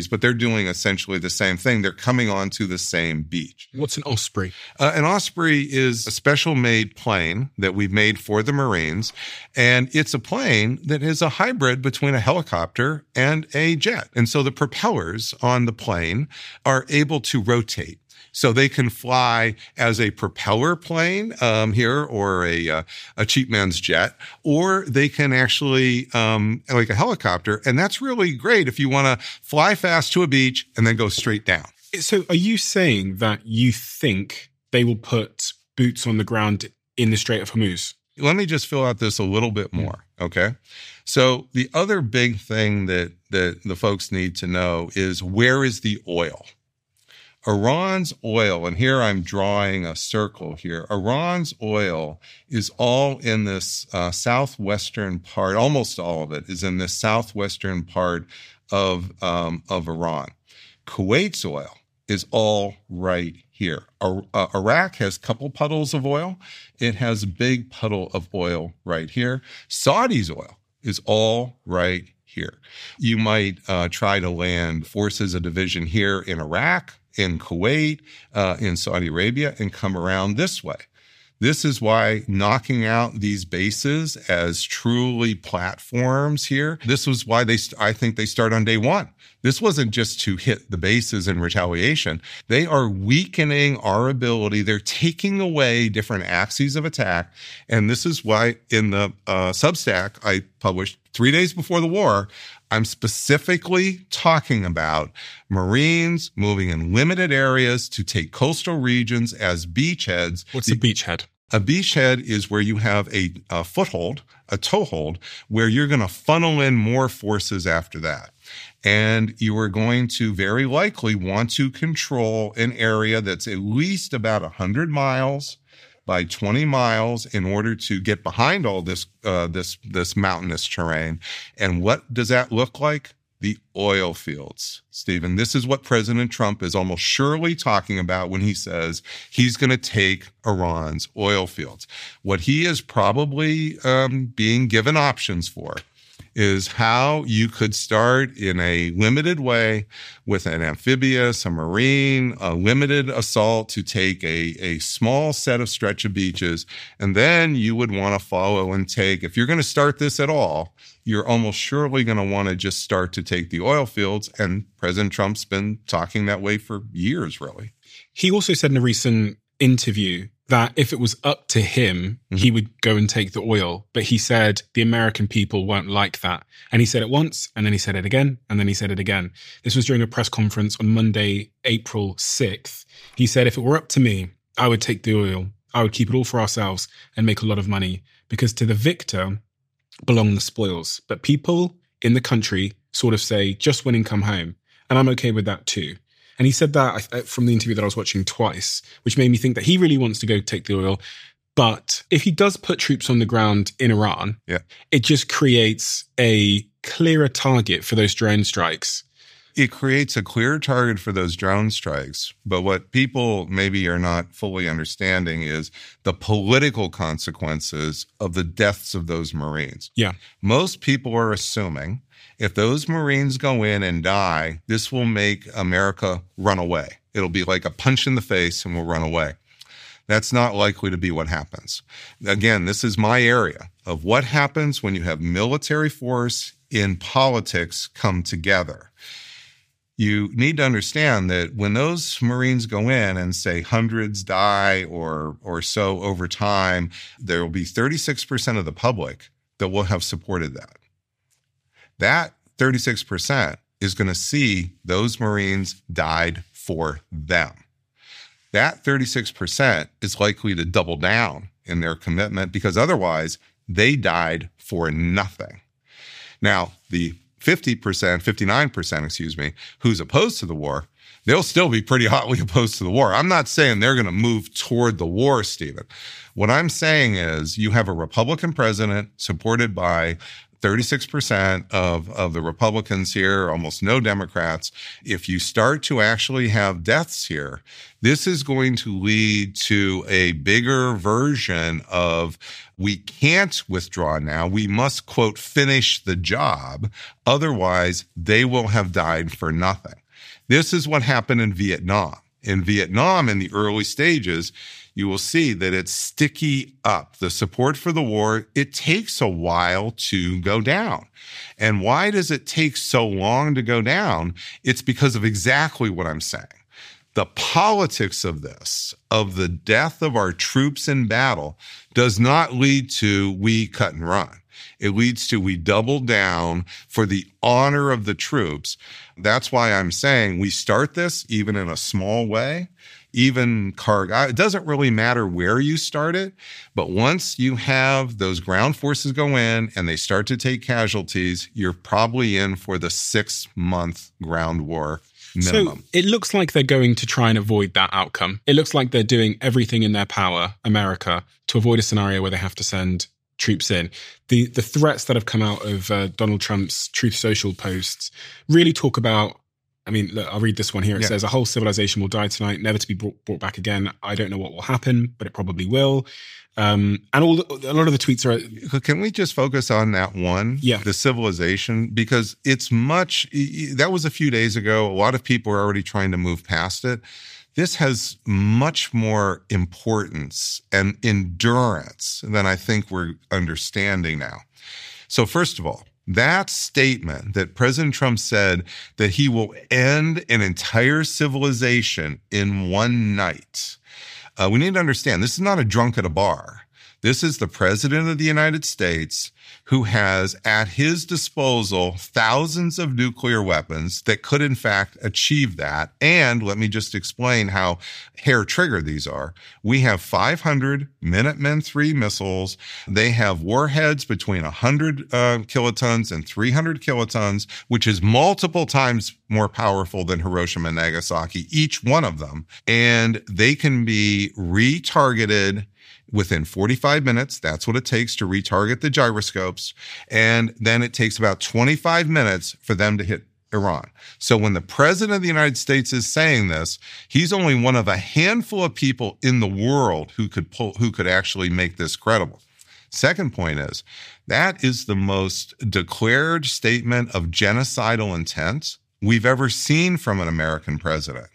ospreys, but they're doing essentially the same thing. They're coming onto the same beach. What's an osprey? Uh, an osprey is a special made plane that we've made for the Marines. And it's a plane that is a hybrid between a helicopter and a jet. And so the propellers on the plane are able to rotate. So they can fly as a propeller plane um, here, or a uh, a cheap man's jet, or they can actually um, like a helicopter, and that's really great if you want to fly fast to a beach and then go straight down. So, are you saying that you think they will put boots on the ground in the Strait of Hormuz? Let me just fill out this a little bit more, okay? So the other big thing that that the folks need to know is, where is the oil? Iran's oil, and here I'm drawing a circle here, Iran's oil is all in this uh, southwestern part, almost all of it is in this southwestern part of, um, of Iran. Kuwait's oil is all right here. Uh, Iraq has a couple puddles of oil. It has a big puddle of oil right here. Saudi's oil is all right here. You might uh, try to land forces, a division here in Iraq, in Kuwait, uh, in Saudi Arabia, and come around this way. This is why knocking out these bases as truly platforms here, this was why they, I think they start on day one. This wasn't just to hit the bases in retaliation. They are weakening our ability. They're taking away different axes of attack. And this is why in the uh, Substack I published three days before the war, I'm specifically talking about Marines moving in limited areas to take coastal regions as beachheads. What's the, a beachhead? A beachhead is where you have a, a foothold, a toehold, where you're going to funnel in more forces after that. And you are going to very likely want to control an area that's at least about one hundred miles by twenty miles in order to get behind all this uh, this this mountainous terrain. And what does that look like? The oil fields, Stephen. This is what President Trump is almost surely talking about when he says he's going to take Iran's oil fields. What he is probably um, being given options for is how you could start in a limited way with an amphibious, a marine, a limited assault to take a, a small set of stretch of beaches. And then you would want to follow and take, if you're going to start this at all, you're almost surely going to want to just start to take the oil fields. And President Trump's been talking that way for years, really. He also said in a recent interview that if it was up to him, mm-hmm. he would go and take the oil. But he said the American people won't like that. And he said it once, and then he said it again, and then he said it again. This was during a press conference on Monday, April sixth. He said, if it were up to me, I would take the oil. I would keep it all for ourselves and make a lot of money, because to the victor belong the spoils. But people in the country sort of say, just win and come home. And I'm okay with that too. And he said that from the interview that I was watching twice, which made me think that he really wants to go take the oil. But if he does put troops on the ground in Iran, yeah. it just creates a clearer target for those drone strikes. It creates a clear target for those drone strikes. But what people maybe are not fully understanding is the political consequences of the deaths of those Marines. Yeah. Most people are assuming if those Marines go in and die, this will make America run away. It'll be like a punch in the face and we'll run away. That's not likely to be what happens. Again, this is my area of what happens when you have military force in politics come together. You need to understand that when those Marines go in and say hundreds die or or so over time, there will be thirty-six percent of the public that will have supported that. That thirty-six percent is going to see those Marines died for them. That thirty-six percent is likely to double down in their commitment because otherwise they died for nothing. Now, the fifty percent, fifty-nine percent, excuse me, who's opposed to the war, they'll still be pretty hotly opposed to the war. I'm not saying they're going to move toward the war, Stephen. What I'm saying is you have a Republican president supported by thirty-six percent of, of the Republicans here, almost no Democrats. If you start to actually have deaths here, this is going to lead to a bigger version of we can't withdraw now. We must, quote, finish the job. Otherwise, they will have died for nothing. This is what happened in Vietnam. In Vietnam, in the early stages, you will see that it's sticky up. The support for the war, it takes a while to go down. And why does it take so long to go down? It's because of exactly what I'm saying. The politics of this, of the death of our troops in battle, does not lead to we cut and run. It leads to we double down for the honor of the troops. That's why I'm saying we start this even in a small way, even Kharkov. It doesn't really matter where you start it, but once you have those ground forces go in and they start to take casualties, you're probably in for the six-month ground war minimum. So it looks like they're going to try and avoid that outcome. It looks like they're doing everything in their power, America, to avoid a scenario where they have to send troops in. The the threats that have come out of uh, Donald Trump's Truth Social posts really talk about, I mean, look, I'll read this one here. It yeah. says, a whole civilization will die tonight, never to be brought, brought back again. I don't know what will happen, but it probably will. Um, and all the, a lot of the tweets are... Can we just focus on that one? Yeah. The civilization, because it's much... That was a few days ago. A lot of people are already trying to move past it. This has much more importance and endurance than I think we're understanding now. So first of all, that statement that President Trump said that he will end an entire civilization in one night, uh, we need to understand this is not a drunk at a bar. This is the President of the United States who has at his disposal thousands of nuclear weapons that could, in fact, achieve that. And let me just explain how hair-trigger these are. We have five hundred Minuteman three missiles. They have warheads between one hundred uh, kilotons and three hundred kilotons, which is multiple times more powerful than Hiroshima and Nagasaki, each one of them. And they can be retargeted within forty-five minutes. That's what it takes to retarget the gyroscopes. And then it takes about twenty-five minutes for them to hit Iran. So when the President of the United States is saying this, he's only one of a handful of people in the world who could pull, who could actually make this credible. Second point is, that is the most declared statement of genocidal intent we've ever seen from an American president.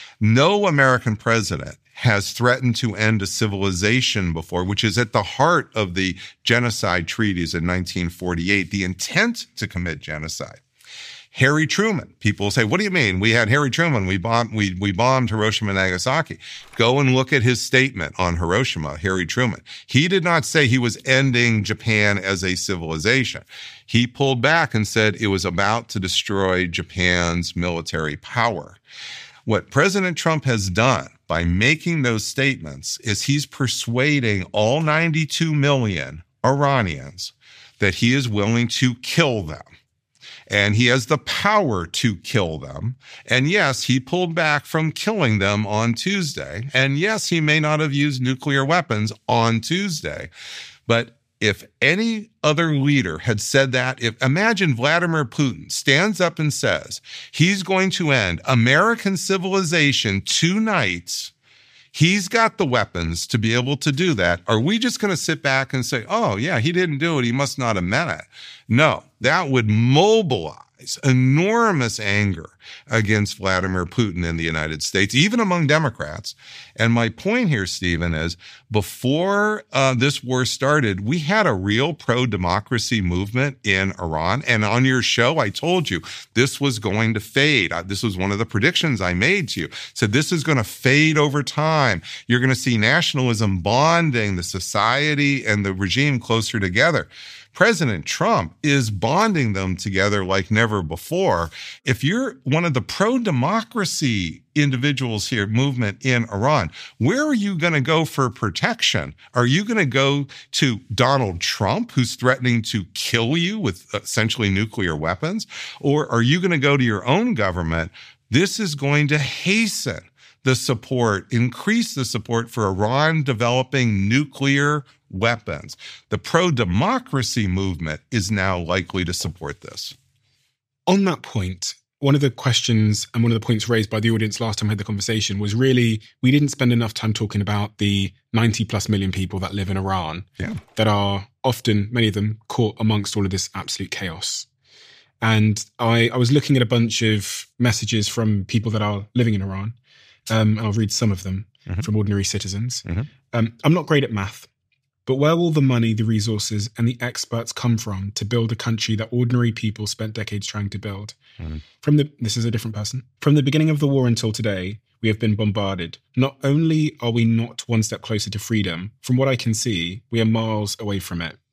No American president has threatened to end a civilization before, which is at the heart of the genocide treaties in nineteen forty-eight, the intent to commit genocide. Harry Truman. People say, what do you mean? We had Harry Truman. We bombed, we, we bombed Hiroshima and Nagasaki. Go and look at his statement on Hiroshima, Harry Truman. He did not say he was ending Japan as a civilization. He pulled back and said it was about to destroy Japan's military power. What President Trump has done by making those statements is he's persuading all ninety-two million Iranians that he is willing to kill them. And he has the power to kill them. And yes, he pulled back from killing them on Tuesday. And yes, he may not have used nuclear weapons on Tuesday. But if any other leader had said that, if imagine Vladimir Putin stands up and says he's going to end American civilization tonight, he's got the weapons to be able to do that. Are we just going to sit back and say, oh, yeah, he didn't do it, he must not have meant it? No, that would mobilize enormous anger against Vladimir Putin in the United States, even among Democrats. And my point here, Stephen, is before uh, this war started, we had a real pro-democracy movement in Iran. And on your show, I told you this was going to fade. This was one of the predictions I made to you. Said this is going to fade over time. You're going to see nationalism bonding the society and the regime closer together. President Trump is bonding them together like never before. If you're one of the pro-democracy individuals here, movement in Iran, where are you going to go for protection? Are you going to go to Donald Trump, who's threatening to kill you with essentially nuclear weapons? Or are you going to go to your own government? This is going to hasten the support, increase the support for Iran developing nuclear weapons. The pro-democracy movement is now likely to support this. On that point, one of the questions and one of the points raised by the audience last time I had the conversation was really, we didn't spend enough time talking about the ninety plus million people that live in Iran yeah. that are often, many of them, caught amongst all of this absolute chaos. And I, I was looking at a bunch of messages from people that are living in Iran. Um, and I'll read some of them mm-hmm. from ordinary citizens. Mm-hmm. Um, I'm not great at math, but where will the money, the resources, and the experts come from to build a country that ordinary people spent decades trying to build? Mm-hmm. From the this is a different person. From the beginning of the war until today, we have been bombarded. Not only are we not one step closer to freedom, from what I can see, we are miles away from it.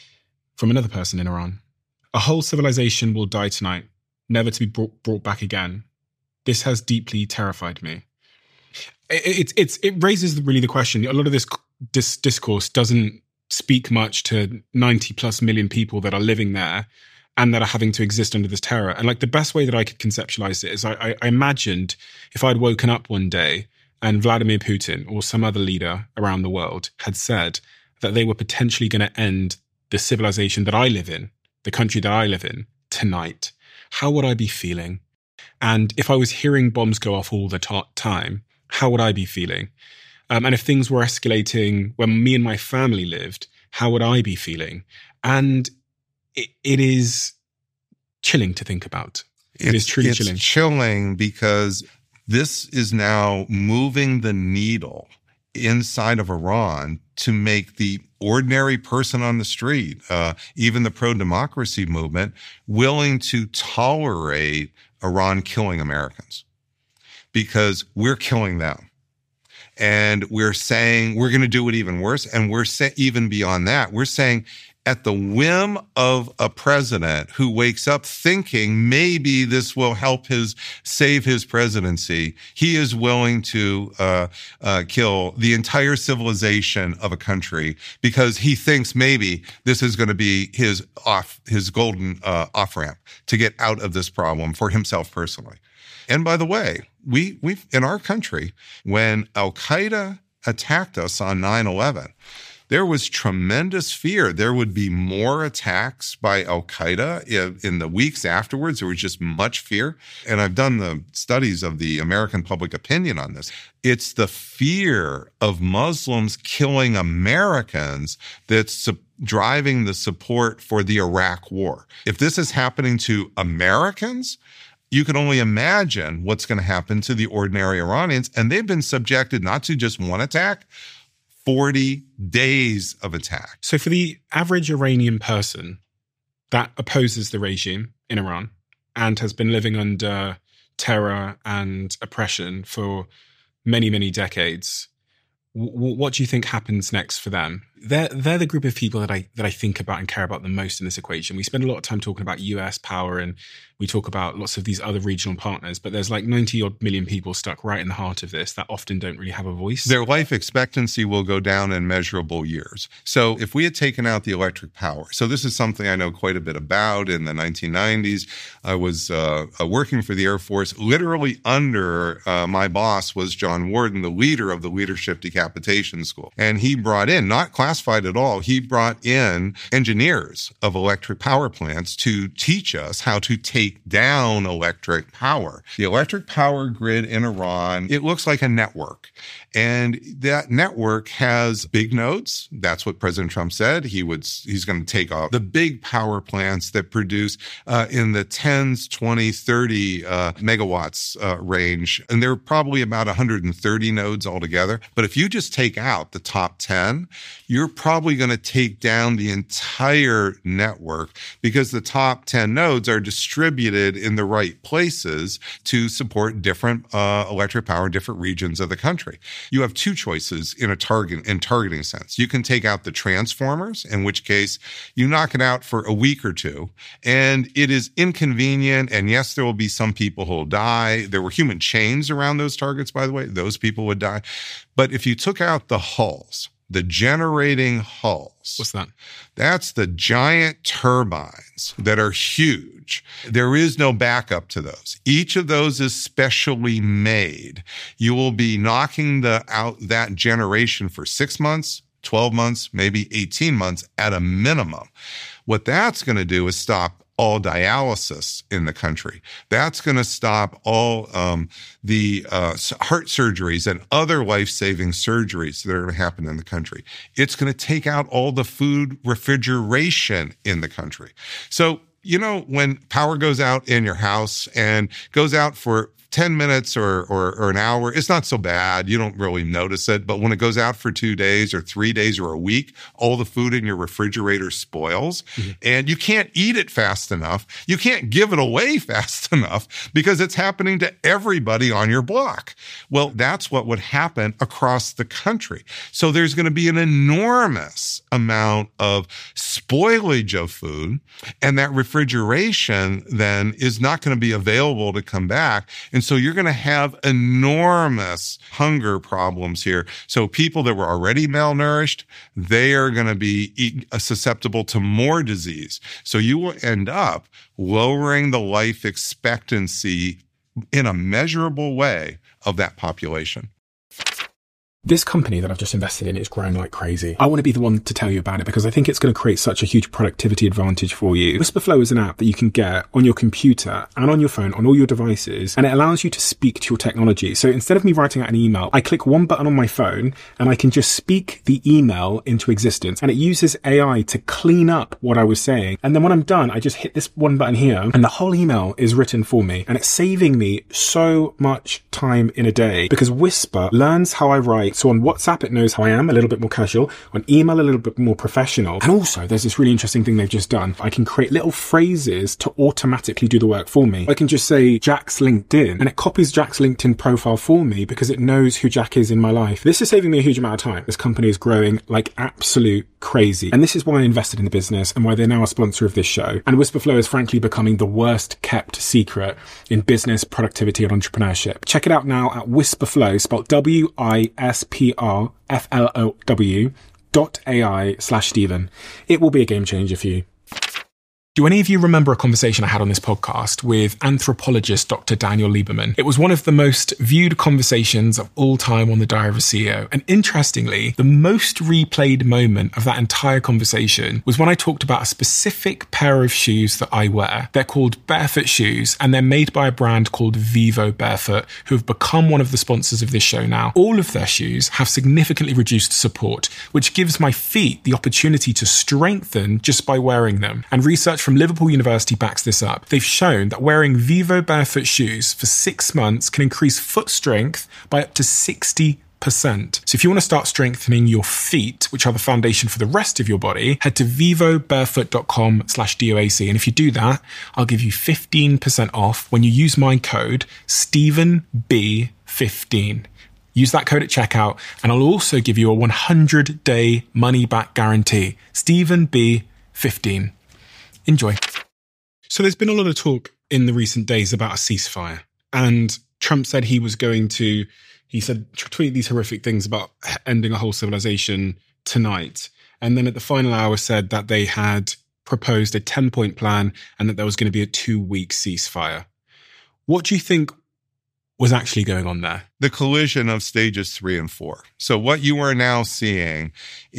From another person in Iran. A whole civilization will die tonight, never to be brought, brought back again. This has deeply terrified me. It, it, it's, it raises really the question. A lot of this dis- discourse doesn't speak much to ninety plus million people that are living there and that are having to exist under this terror. And like the best way that I could conceptualize it is I, I, I imagined if I'd woken up one day and Vladimir Putin or some other leader around the world had said that they were potentially going to end the civilization that I live in, the country that I live in, tonight, how would I be feeling? And if I was hearing bombs go off all the t- time, how would I be feeling? Um, and if things were escalating when me and my family lived, how would I be feeling? And it, it is chilling to think about. It it's, is truly it's chilling. It's chilling because this is now moving the needle inside of Iran to make the ordinary person on the street, uh, even the pro-democracy movement, willing to tolerate Iran killing Americans because we're killing them. And we're saying we're going to do it even worse. And we're say, even beyond that, we're saying at the whim of a president who wakes up thinking maybe this will help his save his presidency, he is willing to uh, uh, kill the entire civilization of a country because he thinks maybe this is going to be his off his golden uh, off ramp to get out of this problem for himself personally. And by the way, we we in our country, when Al-Qaeda attacked us on nine eleven, there was tremendous fear. There would be more attacks by Al-Qaeda in the weeks afterwards. There was just much fear. And I've done the studies of the American public opinion on this. It's the fear of Muslims killing Americans that's driving the support for the Iraq war. If this is happening to Americans, you can only imagine what's going to happen to the ordinary Iranians. And they've been subjected not to just one attack, forty days of attack. So for the average Iranian person that opposes the regime in Iran and has been living under terror and oppression for many, many decades, w- what do you think happens next for them? They're, they're the group of people that I that I think about and care about the most in this equation. We spend a lot of time talking about U S power and we talk about lots of these other regional partners, but there's like ninety odd million people stuck right in the heart of this that often don't really have a voice. Their life expectancy will go down in measurable years. So if we had taken out the electric power, so this is something I know quite a bit about. In the nineteen nineties, I was uh, working for the Air Force. Literally under uh, my boss was John Warden, the leader of the Leadership Decapitation School. And he brought in, not classified at all, he brought in engineers of electric power plants to teach us how to take down electric power. The electric power grid in Iran, it looks like a network. And that network has big nodes. That's what President Trump said. He would, he's going to take off the big power plants that produce uh, in the tens, twenty, thirty uh, megawatts uh, range. And there are probably about one hundred thirty nodes altogether. But if you just take out the top ten, you're probably going to take down the entire network because the top ten nodes are distributed in the right places to support different uh, electric power in different regions of the country. You have two choices in a target in targeting sense. You can take out the transformers, in which case you knock it out for a week or two, and it is inconvenient. And yes, there will be some people who will die. There were human chains around those targets, by the way. Those people would die. But if you took out the hulls, the generating hulls. What's that? That's the giant turbines that are huge. There is no backup to those. Each of those is specially made. You will be knocking the out that generation for six months, twelve months, maybe eighteen months at a minimum. What that's going to do is stop all dialysis in the country. That's going to stop all um, the uh, heart surgeries and other life-saving surgeries that are going to happen in the country. It's going to take out all the food refrigeration in the country. So, you know, when power goes out in your house and goes out for ten minutes or, or, or an hour, it's not so bad. You don't really notice it. But when it goes out for two days or three days or a week, all the food in your refrigerator spoils, mm-hmm. and you can't eat it fast enough. You can't give it away fast enough because it's happening to everybody on your block. Well, that's what would happen across the country. So there's going to be an enormous amount of spoilage of food, and that refrigeration then is not going to be available to come back. And so you're going to have enormous hunger problems here. So people that were already malnourished, they are going to be susceptible to more disease. So you will end up lowering the life expectancy in a measurable way of that population. This company that I've just invested in is growing like crazy. I want to be the one to tell you about it because I think it's going to create such a huge productivity advantage for you. Whisperflow is an app that you can get on your computer and on your phone, on all your devices, and it allows you to speak to your technology. So instead of me writing out an email, I click one button on my phone and I can just speak the email into existence, and it uses A I to clean up what I was saying. And then when I'm done, I just hit this one button here and the whole email is written for me, and it's saving me so much time in a day because Whisper learns how I write. So on WhatsApp, it knows how I am, a little bit more casual. On email, a little bit more professional. And also, there's this really interesting thing they've just done. I can create little phrases to automatically do the work for me. I can just say Jack's LinkedIn, and it copies Jack's LinkedIn profile for me because it knows who Jack is in my life. This is saving me a huge amount of time. This company is growing like absolute crazy. And this is why I invested in the business and why they're now a sponsor of this show. And Whisperflow is frankly becoming the worst kept secret in business, productivity, and entrepreneurship. Check it out now at Whisperflow, spelled W I S P R F L O W dot A I slash Stephen. It will be a game changer for you. Do any of you remember a conversation I had on this podcast with anthropologist Doctor Daniel Lieberman? It was one of the most viewed conversations of all time on the Diary of a C E O. And interestingly, the most replayed moment of that entire conversation was when I talked about a specific pair of shoes that I wear. They're called Barefoot shoes, and they're made by a brand called Vivo Barefoot, who have become one of the sponsors of this show now. All of their shoes have significantly reduced support, which gives my feet the opportunity to strengthen just by wearing them. And research from Liverpool University backs this up. They've shown that wearing Vivo Barefoot shoes for six months can increase foot strength by up to sixty percent. So if you want to start strengthening your feet, which are the foundation for the rest of your body, head to vivobarefoot.com slash DOAC. And if you do that, I'll give you fifteen percent off when you use my code Stephen B fifteen. Use that code at checkout, and I'll also give you a one hundred day money back guarantee. Stephen B fifteen. Enjoy. So there's been a lot of talk in the recent days about a ceasefire. And Trump said he was going to, he said, tweet these horrific things about ending a whole civilization tonight. And then at the final hour said that they had proposed a ten-point plan and that there was going to be a two-week ceasefire. What do you think was actually going on there? The collision of stages three and four. So what you are now seeing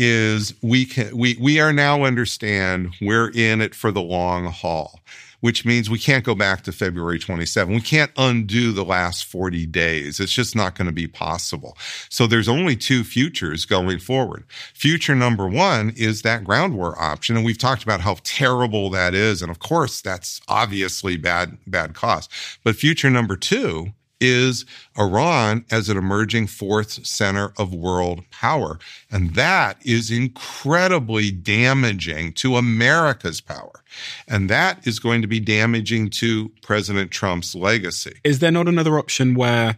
is we can, we, we are now understand we're in it for the long haul, which means we can't go back to February twenty-seventh. We can't undo the last forty days. It's just not going to be possible. So there's only two futures going forward. Future number one is that ground war option. And we've talked about how terrible that is. And of course, that's obviously bad, bad cost. But future number two is Iran as an emerging fourth center of world power. And that is incredibly damaging to America's power. And that is going to be damaging to President Trump's legacy. Is there not another option where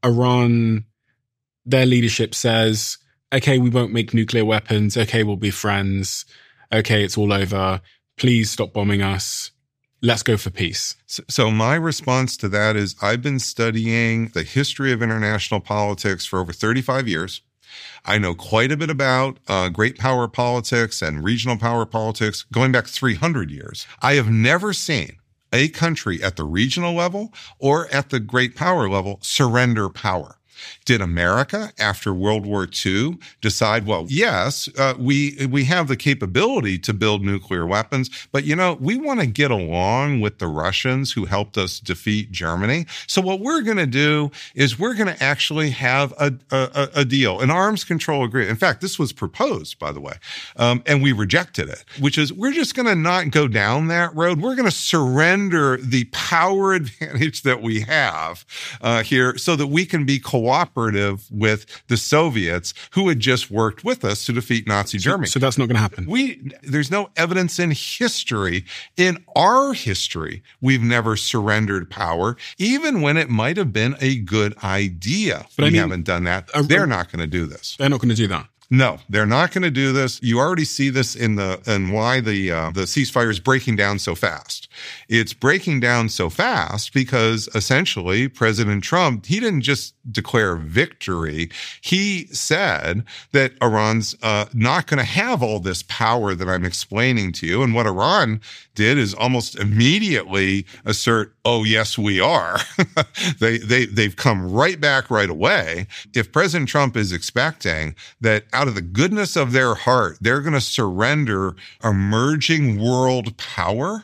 Iran, their leadership says, okay, we won't make nuclear weapons. Okay, we'll be friends. Okay, it's all over. Please stop bombing us. Let's go for peace. So, so my response to that is I've been studying the history of international politics for over thirty-five years. I know quite a bit about uh, great power politics and regional power politics going back three hundred years. I have never seen a country at the regional level or at the great power level surrender power. Did America, after World War Two, decide, well, yes, uh, we we have the capability to build nuclear weapons, but, you know, we want to get along with the Russians who helped us defeat Germany. So what we're going to do is we're going to actually have a, a, a deal, an arms control agreement. In fact, this was proposed, by the way, um, and we rejected it, which is we're just going to not go down that road. We're going to surrender the power advantage that we have uh, here so that we can be cooperative cooperative with the Soviets who had just worked with us to defeat Nazi Germany. So, so that's not going to happen. We, there's no evidence in history, in our history, we've never surrendered power, even when it might have been a good idea. But we I mean, haven't done that. Uh, they're not going to do this. They're not going to do that. No, they're not going to do this. You already see this in the and why the uh, the ceasefire is breaking down so fast. It's breaking down so fast because essentially President Trump, he didn't just declare victory. He said that Iran's uh, not going to have all this power that I'm explaining to you. And what Iran did is almost immediately assert, oh, yes, we are. they, they, they've come right back right away. If President Trump is expecting that out of the goodness of their heart, they're going to surrender emerging world power,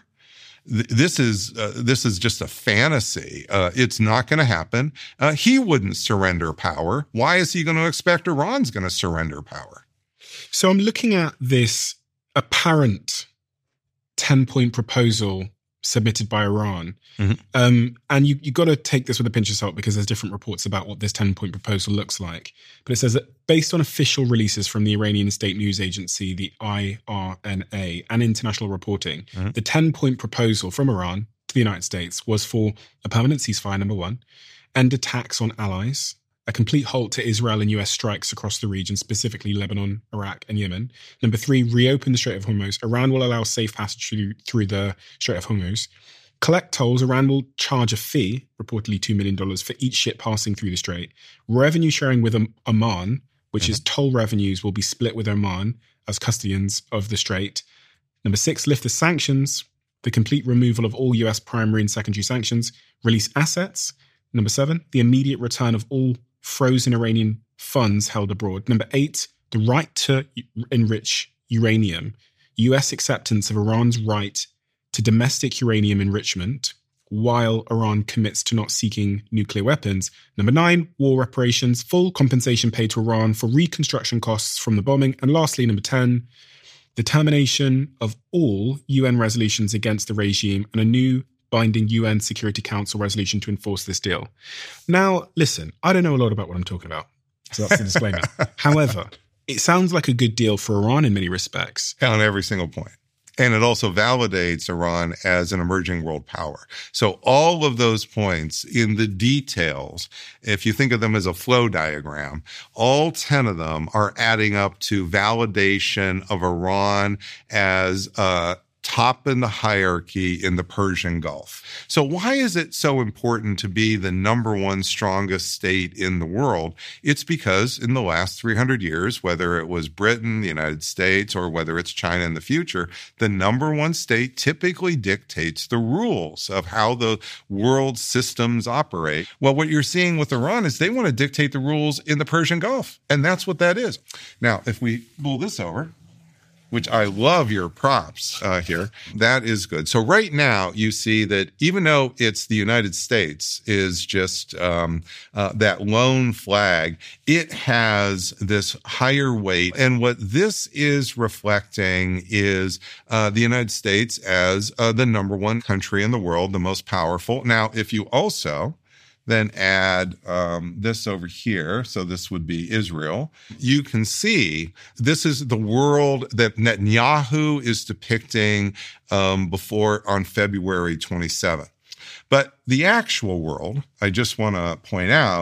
This is uh, this is just a fantasy. Uh, it's not going to happen. Uh, he wouldn't surrender power. Why is he going to expect Iran's going to surrender power? So I'm looking at this apparent ten-point proposal submitted by Iran. Mm-hmm. Um, and you, you've got to take this with a pinch of salt because there's different reports about what this ten-point proposal looks like. But it says that based on official releases from the Iranian state news agency, the I R N A, and international reporting, mm-hmm. the ten-point proposal from Iran to the United States was for a permanent ceasefire, number one, end attacks on allies, a complete halt to Israel and U S strikes across the region, specifically Lebanon, Iraq, and Yemen. Number three, reopen the Strait of Hormuz. Iran will allow safe passage through, through the Strait of Hormuz. Collect tolls. Iran will charge a fee, reportedly two million dollars, for each ship passing through the strait. Revenue sharing with Oman, which mm-hmm. is toll revenues, will be split with Oman as custodians of the strait. Number six, lift the sanctions, the complete removal of all U S primary and secondary sanctions. Release assets. Number seven, the immediate return of all frozen Iranian funds held abroad. Number eight, the right to enrich uranium. U S acceptance of Iran's right to domestic uranium enrichment while Iran commits to not seeking nuclear weapons. Number nine, war reparations, full compensation paid to Iran for reconstruction costs from the bombing. And lastly, number ten, the termination of all U N resolutions against the regime and a new binding U N Security Council resolution to enforce this deal. Now, listen, I don't know a lot about what I'm talking about, so that's the disclaimer. However, it sounds like a good deal for Iran in many respects. On every single point. And it also validates Iran as an emerging world power. So all of those points in the details, if you think of them as a flow diagram, all ten of them are adding up to validation of Iran as a top in the hierarchy in the Persian Gulf. So why is it so important to be the number one strongest state in the world? It's because in the last three hundred years, whether it was Britain, the United States, or whether it's China in the future, the number one state typically dictates the rules of how the world systems operate. Well, what you're seeing with Iran is they want to dictate the rules in the Persian Gulf, and that's what that is. Now, if we pull this over, which I love your props uh, here. That is good. So right now you see that even though it's the United States is just um, uh, that lone flag, it has this higher weight. And what this is reflecting is uh, the United States as uh, the number one country in the world, the most powerful. Now, if you also then add um, this over here, so this would be Israel, you can see this is the world that Netanyahu is depicting um, before on February twenty-seventh. But the actual world, I just want to point out,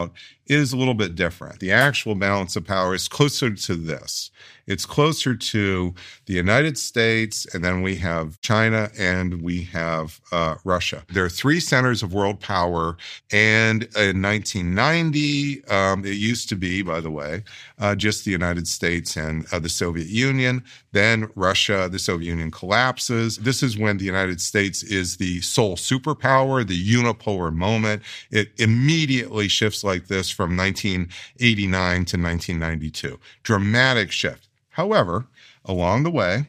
is a little bit different. The actual balance of power is closer to this. It's closer to the United States, and then we have China, and we have uh, Russia. There are three centers of world power, and in nineteen ninety, um, it used to be, by the way, uh, just the United States and uh, the Soviet Union. Then Russia, the Soviet Union collapses. This is when the United States is the sole superpower, the unipolar moment. It immediately shifts like this from nineteen eighty-nine to nineteen ninety-two. Dramatic shift. However, along the way,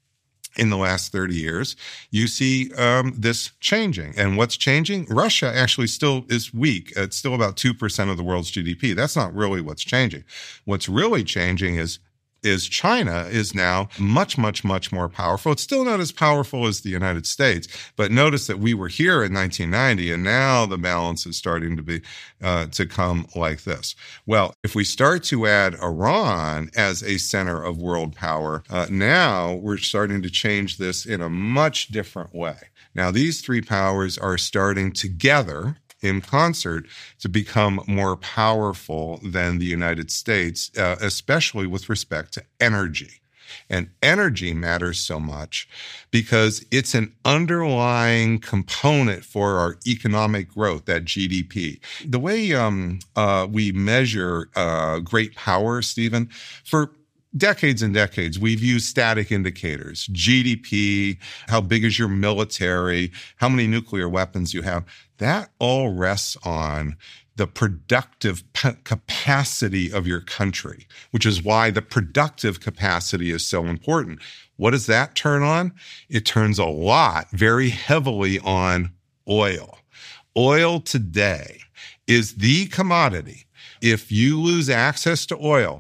in the last thirty years, you see um, this changing. And what's changing? Russia actually still is weak. It's still about two percent of the world's G D P. That's not really what's changing. What's really changing is is China is now much, much, much more powerful. It's still not as powerful as the United States, but notice that we were here in nineteen ninety, and now the balance is starting to be uh, to come like this. Well, if we start to add Iran as a center of world power, uh, now we're starting to change this in a much different way. Now, these three powers are starting together in concert to become more powerful than the United States, uh, especially with respect to energy. And energy matters so much because it's an underlying component for our economic growth, that G D P. The way um, uh, we measure uh, great power, Stephen, for decades and decades, we've used static indicators, G D P, how big is your military, how many nuclear weapons you have. That all rests on the productive p- capacity of your country, which is why the productive capacity is so important. What does that turn on? It turns a lot, very heavily on oil. Oil today is the commodity. If you lose access to oil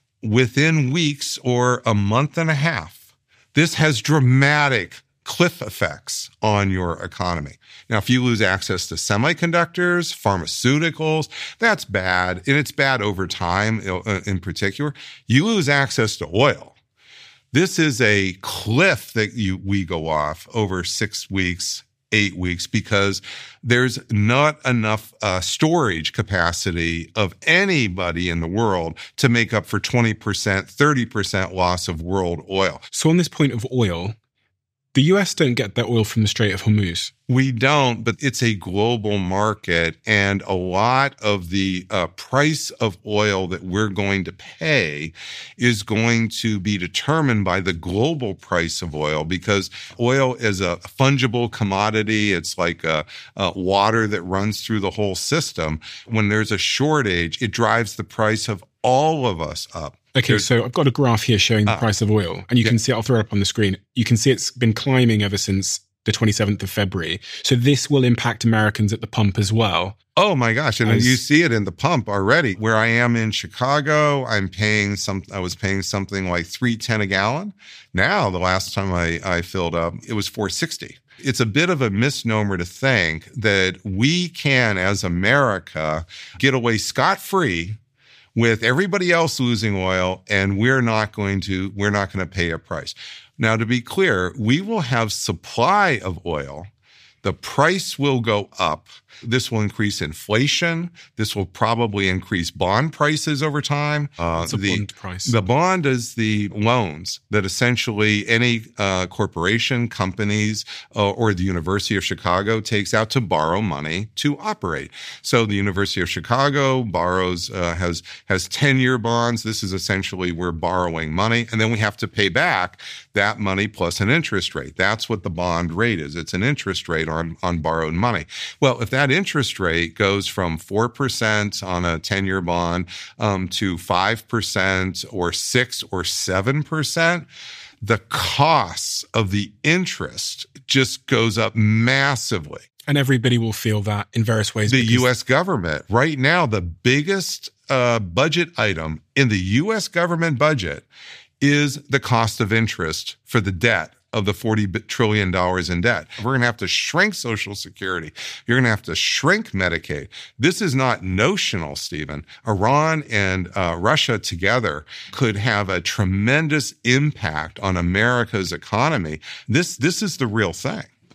within weeks or a month and a half, this has dramatic cliff effects on your economy. Now, if you lose access to semiconductors, pharmaceuticals, that's bad. And it's bad over time in particular. You lose access to oil. This is a cliff that you, we go off over six weeks, eight weeks, because there's not enough uh, storage capacity of anybody in the world to make up for twenty percent, thirty percent loss of world oil. So on this point of oil, the U S don't get their oil from the Strait of Hormuz. We don't, but it's a global market, and a lot of the uh, price of oil that we're going to pay is going to be determined by the global price of oil, because oil is a fungible commodity. It's like a, a water that runs through the whole system. When there's a shortage, it drives the price of all of us up. Okay, There's, so I've got a graph here showing the uh, price of oil, and you yeah. can see, I'll throw it up on the screen. You can see it's been climbing ever since the twenty-seventh of February. So this will impact Americans at the pump as well. Oh my gosh. And As, you see it in the pump already. Where I am in Chicago, I'm paying some, I was paying something like three ten a gallon. Now, the last time I, I filled up, it was four sixty. It's a bit of a misnomer to think that we can, as America, get away scot-free with everybody else losing oil, and we're not going to, we're not going to pay a price. Now, to be clear, we will have supply of oil. The price will go up. This will increase inflation. This will probably increase bond prices over time. Uh, What's a the, bond price? The bond is the loans that essentially any uh, corporation, companies, uh, or the University of Chicago takes out to borrow money to operate. So the University of Chicago borrows, uh, has has ten-year bonds. This is essentially we're borrowing money, and then we have to pay back that money plus an interest rate. That's what the bond rate is. It's an interest rate on, on borrowed money. Well, if that interest rate goes from four percent on a ten-year bond um, to five percent or six or seven percent, the costs of the interest just goes up massively. And everybody will feel that in various ways. The U S government, right now, the biggest uh, budget item in the U S government budget is the cost of interest for the debt of the forty trillion dollars in debt. We're going to have to shrink Social Security. You're going to have to shrink Medicaid. This is not notional, Stephen. Iran and uh, Russia together could have a tremendous impact on America's economy. This, this is the real thing.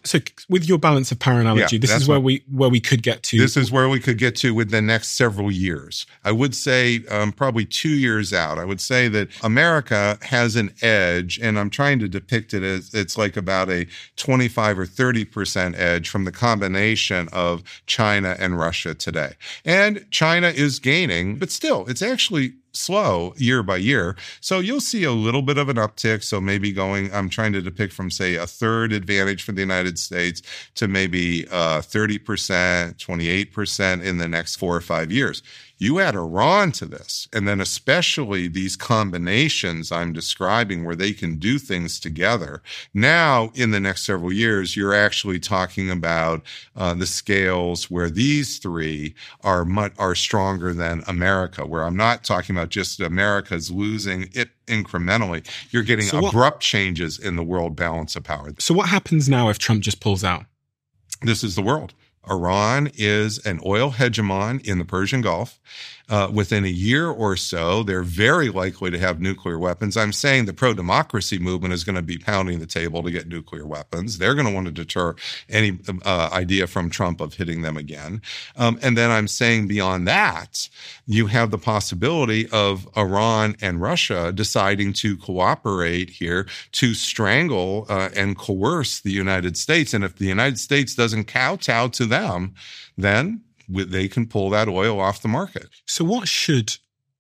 So with your balance of power analogy, Yeah, this that's is where what- we where we could get to. This is where we could get to within the next several years. I would say um, probably two years out. I would say that America has an edge, and I'm trying to depict it as it's like about a twenty-five or thirty percent edge from the combination of China and Russia today. And China is gaining, but still, it's actually slow year by year. So you'll see a little bit of an uptick. So maybe going, I'm trying to depict from, say, a third advantage for the United States to maybe uh, thirty percent, twenty-eight percent in the next four or five years. You add Iran to this, and then especially these combinations I'm describing where they can do things together. Now, in the next several years, you're actually talking about uh, the scales where these three are much, are stronger than America, where I'm not talking about just America's losing it incrementally. You're getting So what- abrupt changes in the world balance of power. So what happens now if Trump just pulls out? This is the world. Iran is an oil hegemon in the Persian Gulf. Uh, within a year or so, they're very likely to have nuclear weapons. I'm saying the pro-democracy movement is going to be pounding the table to get nuclear weapons. They're going to want to deter any uh, idea from Trump of hitting them again. Um, and then I'm saying beyond that, you have the possibility of Iran and Russia deciding to cooperate here to strangle uh, and coerce the United States. And if the United States doesn't kowtow to them, then they can pull that oil off the market. So what should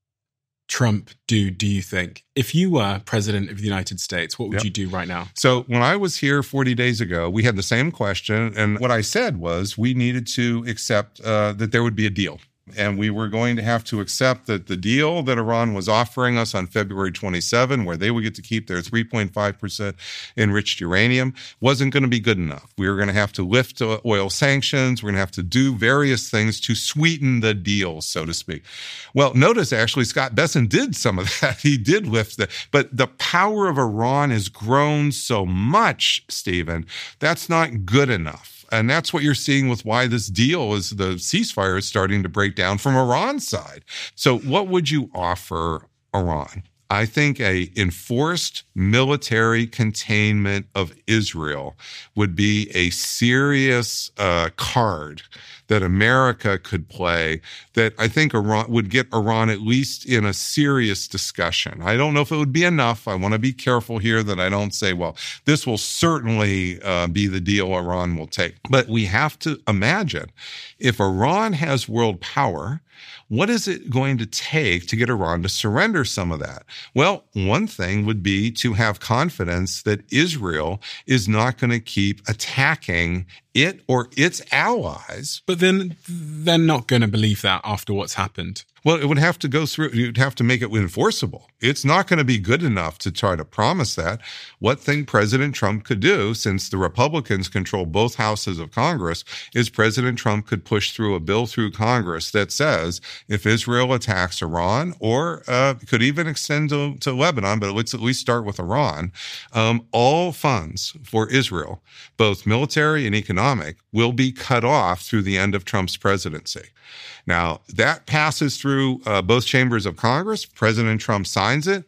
Trump do, do you think? If you were president of the United States, what would Yep. you do right now? So when I was here forty days ago, we had the same question. And what I said was we needed to accept uh, that there would be a deal. And we were going to have to accept that the deal that Iran was offering us on February twenty-seventh, where they would get to keep their three point five percent enriched uranium, wasn't going to be good enough. We were going to have to lift uh, oil sanctions. We're going to have to do various things to sweeten the deal, so to speak. Well, notice actually Scott Bessent did some of that. He did lift the, but the power of Iran has grown so much, Stephen, that's not good enough. And that's what you're seeing with why this deal is the ceasefire is starting to break down from Iran's side. So what would you offer Iran? I think a enforced military containment of Israel would be a serious uh, card that America could play that I think Iran would get Iran at least in a serious discussion. I don't know if it would be enough. I want to be careful here that I don't say, well, this will certainly uh, be the deal Iran will take. But we have to imagine if Iran has world power, what is it going to take to get Iran to surrender some of that? Well, one thing would be to have confidence that Israel is not going to keep attacking it or its allies. But then they're not going to believe that after what's happened. Well, it would have to go through, you'd have to make it enforceable. It's not going to be good enough to try to promise that. What thing President Trump could do, since the Republicans control both houses of Congress, is President Trump could push through a bill through Congress that says if Israel attacks Iran, or uh, could even extend to, to Lebanon, but let's at least start with Iran, um, all funds for Israel, both military and economic, will be cut off through the end of Trump's presidency. Now, that passes through uh, both chambers of Congress. President Trump signs it.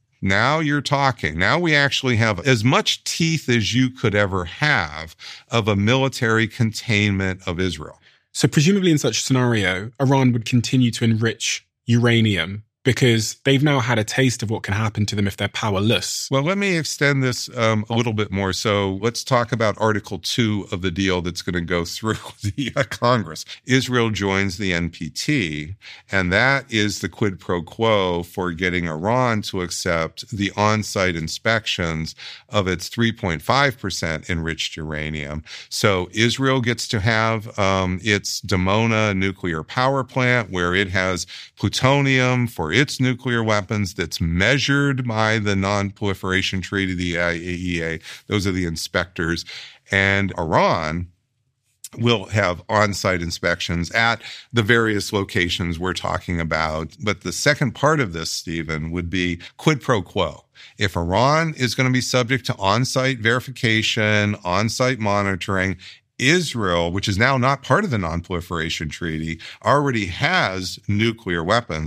Now you're talking. Now we actually have as much teeth as you could ever have of a military containment of Israel. So presumably in such a scenario, Iran would continue to enrich uranium because they've now had a taste of what can happen to them if they're powerless. Well, let me extend this um, a little bit more. So let's talk about Article two of the deal that's going to go through the uh, Congress. Israel joins the N P T, and that is the quid pro quo for getting Iran to accept the on-site inspections of its three point five percent enriched uranium. So Israel gets to have um, its Dimona nuclear power plant where it has plutonium for its nuclear weapons that's measured by the Non-Proliferation Treaty, the I A E A. Those are the inspectors. And Iran will have on-site inspections at the various locations we're talking about. But the second part of this, Stephen, would be quid pro quo. If Iran is going to be subject to on-site verification, on-site monitoring, Israel, which is now not part of the Non-Proliferation Treaty, already has nuclear weapons.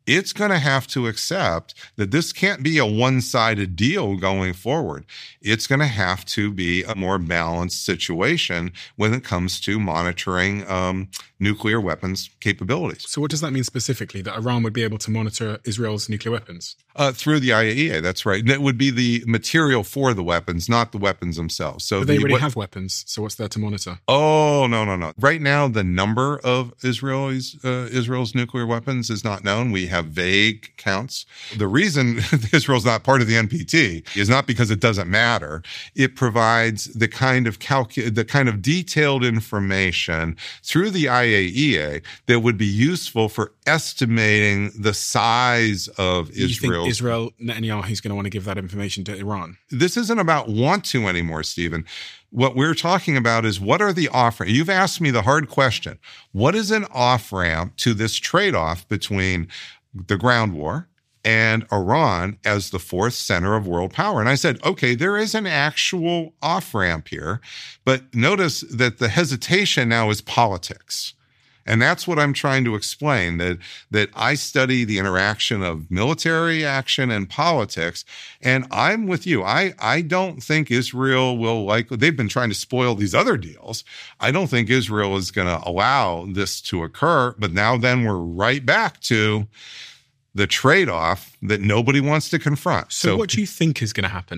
it's going to have to accept that this can't be a one-sided deal going forward. It's going to have to be a more balanced situation when it comes to monitoring um, nuclear weapons capabilities. So what does that mean specifically, that Iran would be able to monitor Israel's nuclear weapons? Uh, through the I A E A, that's right. That would be the material for the weapons, not the weapons themselves. So but they the, already what, have weapons, so what's there to monitor? Oh, no, no, no. Right now, the number of Israel's, uh, Israel's nuclear weapons is not known. We have vague counts. The reason Israel's not part of the N P T is not because it doesn't matter. It provides the kind of calcu- the kind of detailed information through the I A E A that would be useful for estimating the size of Do you Israel. think Israel, Netanyahu, is going to want to give that information to Iran? This isn't about want to anymore, Stephen. What we're talking about is what are the off-ramps? You've asked me the hard question. What is an off-ramp to this trade-off between the ground war and Iran as the fourth center of world power? And I said, okay, there is an actual off-ramp here, but notice that the hesitation now is politics. And that's what I'm trying to explain, that that I study the interaction of military action and politics. And I'm with you. I, I don't think Israel will like, they've been trying to spoil these other deals. I don't think Israel is going to allow this to occur. But now then we're right back to the trade-off that nobody wants to confront. So, So what do you think is going to happen?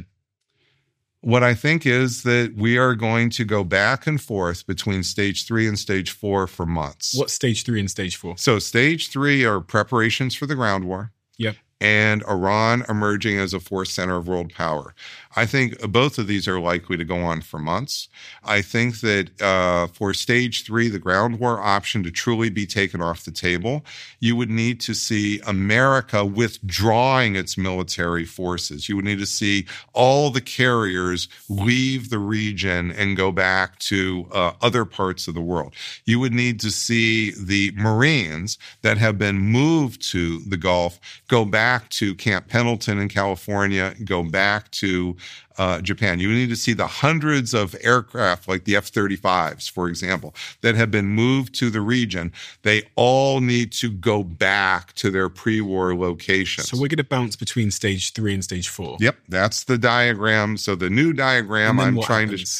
what I think is that we are going to go back and forth between stage three and stage four for months. What's stage three and stage four? So stage three are preparations for the ground war. Yep. And Iran emerging as a fourth center of world power. I think both of these are likely to go on for months. I think that uh, for stage three, the ground war option to truly be taken off the table, you would need to see America withdrawing its military forces. You would need to see all the carriers leave the region and go back to uh, other parts of the world. You would need to see the Marines that have been moved to the Gulf go back to Camp Pendleton in California, go back to uh, Japan. You need to see the hundreds of aircraft like the F thirty-fives, for example, that have been moved to the region. They all need to go back to their pre-war locations. So we're going to bounce between stage three and stage four. Yep, that's the diagram. So the new diagram I'm trying happens? to...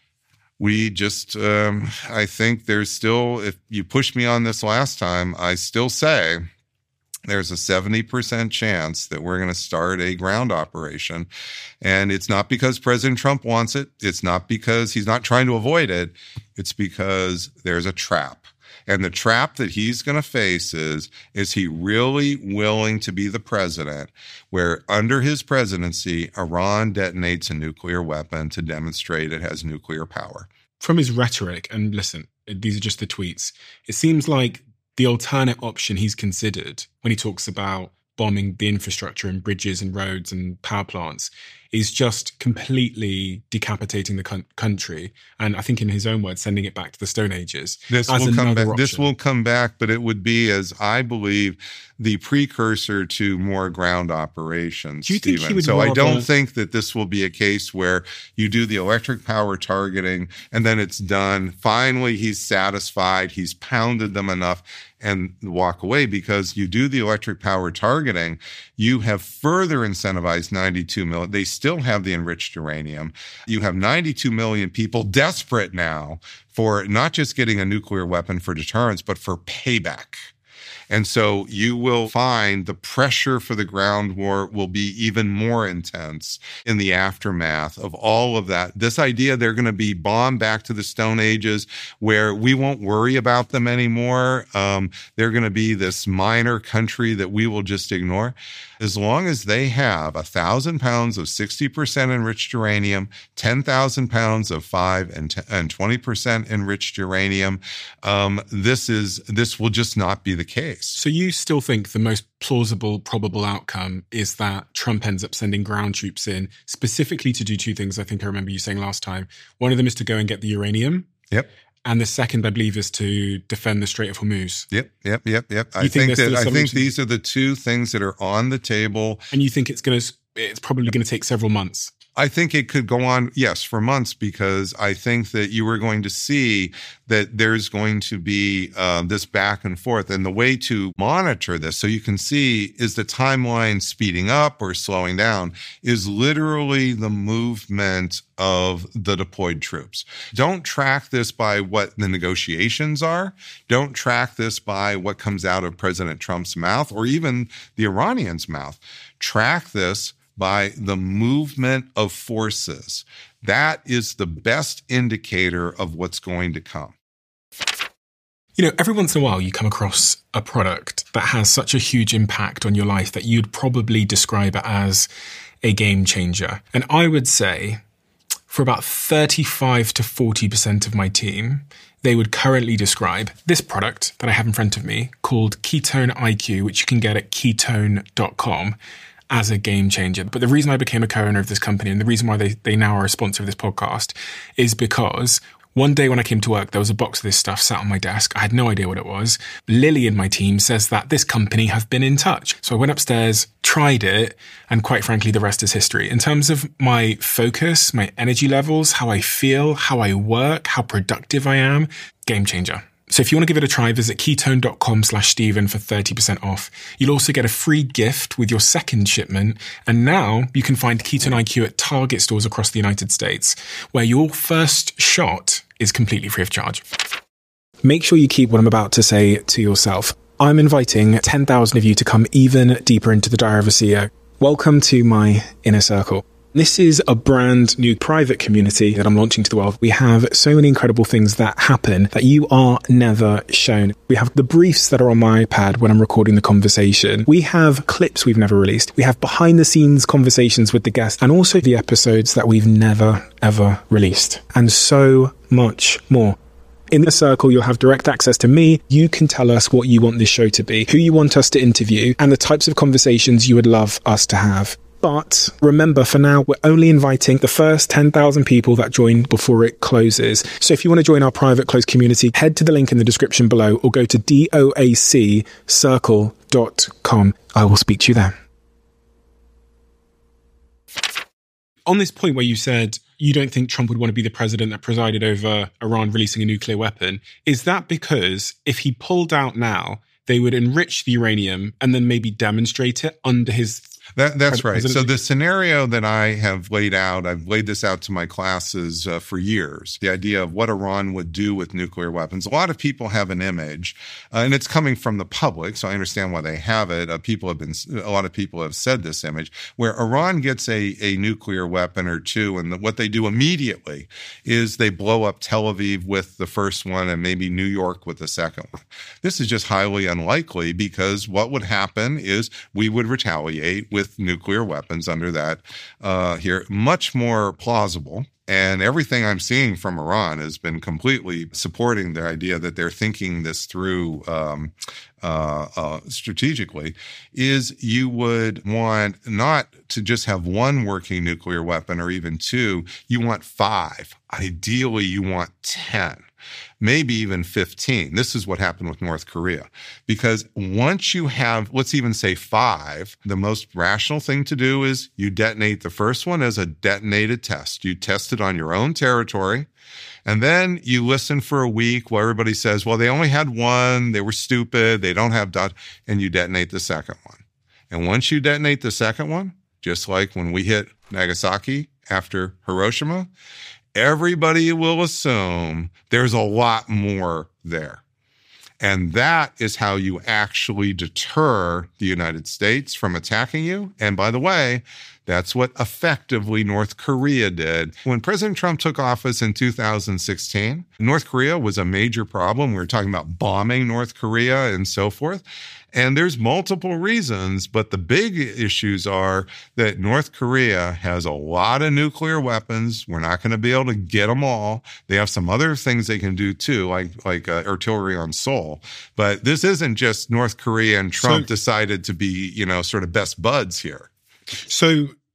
We just, um, I think there's still, if you pushed me on this last time, I still say there's a seventy percent chance that we're going to start a ground operation. And it's not because President Trump wants it. It's not because he's not trying to avoid it. It's because there's a trap. And the trap that he's going to face is, is he really willing to be the president where under his presidency, Iran detonates a nuclear weapon to demonstrate it has nuclear power? From his rhetoric, and listen, these are just the tweets, it seems like the alternate option he's considered when he talks about bombing the infrastructure and bridges and roads and power plants is just completely decapitating the con- country. And I think in his own words, sending it back to the Stone Ages. This will come back. This will come back, but it would be, as I believe, the precursor to more ground operations. Do you think Stephen. he would So rather... I don't think that this will be a case where you do the electric power targeting and then it's done. Finally, he's satisfied. He's pounded them enough and walk away, because you do the electric power targeting, you have further incentivized ninety-two million. They still have the enriched uranium. You have ninety-two million people desperate now for not just getting a nuclear weapon for deterrence, but for payback. And so you will find the pressure for the ground war will be even more intense in the aftermath of all of that. This idea they're going to be bombed back to the Stone Ages where we won't worry about them anymore. Um, they're going to be this minor country that we will just ignore. As long as they have a thousand pounds of sixty percent enriched uranium, ten thousand pounds of five and, t- and twenty percent enriched uranium, um, this is, this will just not be the case. So you still think the most plausible, probable outcome is that Trump ends up sending ground troops in specifically to do two things? I think I remember you saying last time. One of them is to go and get the uranium. Yep. And the second, I believe, is to defend the Strait of Hormuz. Yep, yep, yep, yep. You I think think that I think to... these are the two things that are on the table. And you think it's going to, it's probably going to take several months. I think it could go on, yes, for months, because I think that you are going to see that there's going to be uh, this back and forth. And the way to monitor this, so you can see, is the timeline speeding up or slowing down, is literally the movement of the deployed troops. Don't track this by what the negotiations are. Don't track this by what comes out of President Trump's mouth or even the Iranians' mouth. Track this by the movement of forces. That is the best indicator of what's going to come. You know, every once in a while you come across a product that has such a huge impact on your life that you'd probably describe it as a game changer. And I would say for about thirty-five to forty percent of my team, they would currently describe this product that I have in front of me called Ketone I Q, which you can get at ketone dot com, as a game changer. But the reason I became a co-owner of this company and the reason why they, they now are a sponsor of this podcast is because one day when I came to work, there was a box of this stuff sat on my desk. I had no idea what it was. Lily in my team says that this company have been in touch. So I went upstairs, tried it, and quite frankly, the rest is history. In terms of my focus, my energy levels, how I feel, how I work, how productive I am, game changer. So if you want to give it a try, visit ketone dot com slash Stephen for thirty percent off. You'll also get a free gift with your second shipment. And now you can find Ketone I Q at Target stores across the United States, where your first shot is completely free of charge. Make sure you keep what I'm about to say to yourself. I'm inviting ten thousand of you to come even deeper into the Diary of a C E O. Welcome to my inner circle. This is a brand new private community that I'm launching to the world. We have so many incredible things that happen that you are never shown. We have the briefs that are on my iPad when I'm recording the conversation. We have clips we've never released. We have behind the scenes conversations with the guests and also the episodes that we've never, ever released. And so much more. In the circle, you'll have direct access to me. You can tell us what you want this show to be, who you want us to interview, and the types of conversations you would love us to have. But remember, for now, we're only inviting the first ten thousand people that join before it closes. So if you want to join our private closed community, head to the link in the description below or go to doac circle dot com. I will speak to you there. On this point where you said you don't think Trump would want to be the president that presided over Iran releasing a nuclear weapon, is that because if he pulled out now, they would enrich the uranium and then maybe demonstrate it under his... That, that's right. So the scenario that I have laid out, I've laid this out to my classes uh, for years, the idea of what Iran would do with nuclear weapons. A lot of people have an image, uh, and it's coming from the public, so I understand why they have it. Uh, people have been, a lot of people have said this image, where Iran gets a, a nuclear weapon or two, and the, what they do immediately is they blow up Tel Aviv with the first one and maybe New York with the second one. This is just highly unlikely because what would happen is we would retaliate with nuclear weapons under that uh, here. Much more plausible. And everything I'm seeing from Iran has been completely supporting the idea that they're thinking this through um, uh, uh, strategically, is you would want not to just have one working nuclear weapon or even two, you want five. Ideally, you want ten. Maybe even fifteen. This is what happened with North Korea. Because once you have, let's even say five, the most rational thing to do is you detonate the first one as a detonated test. You test it on your own territory. And then you listen for a week while everybody says, well, they only had one, they were stupid, they don't have dot, and you detonate the second one. And once you detonate the second one, just like when we hit Nagasaki after Hiroshima, everybody will assume there's a lot more there. And that is how you actually deter the United States from attacking you. And by the way, that's what effectively North Korea did. When President Trump took office in two thousand sixteen, North Korea was a major problem. We were talking about bombing North Korea and so forth. And there's multiple reasons, but the big issues are that North Korea has a lot of nuclear weapons. We're not going to be able to get them all. They have some other things they can do too, like like uh, artillery on Seoul. But this isn't just North Korea and Trump so, decided to be, you know, sort of best buds here. So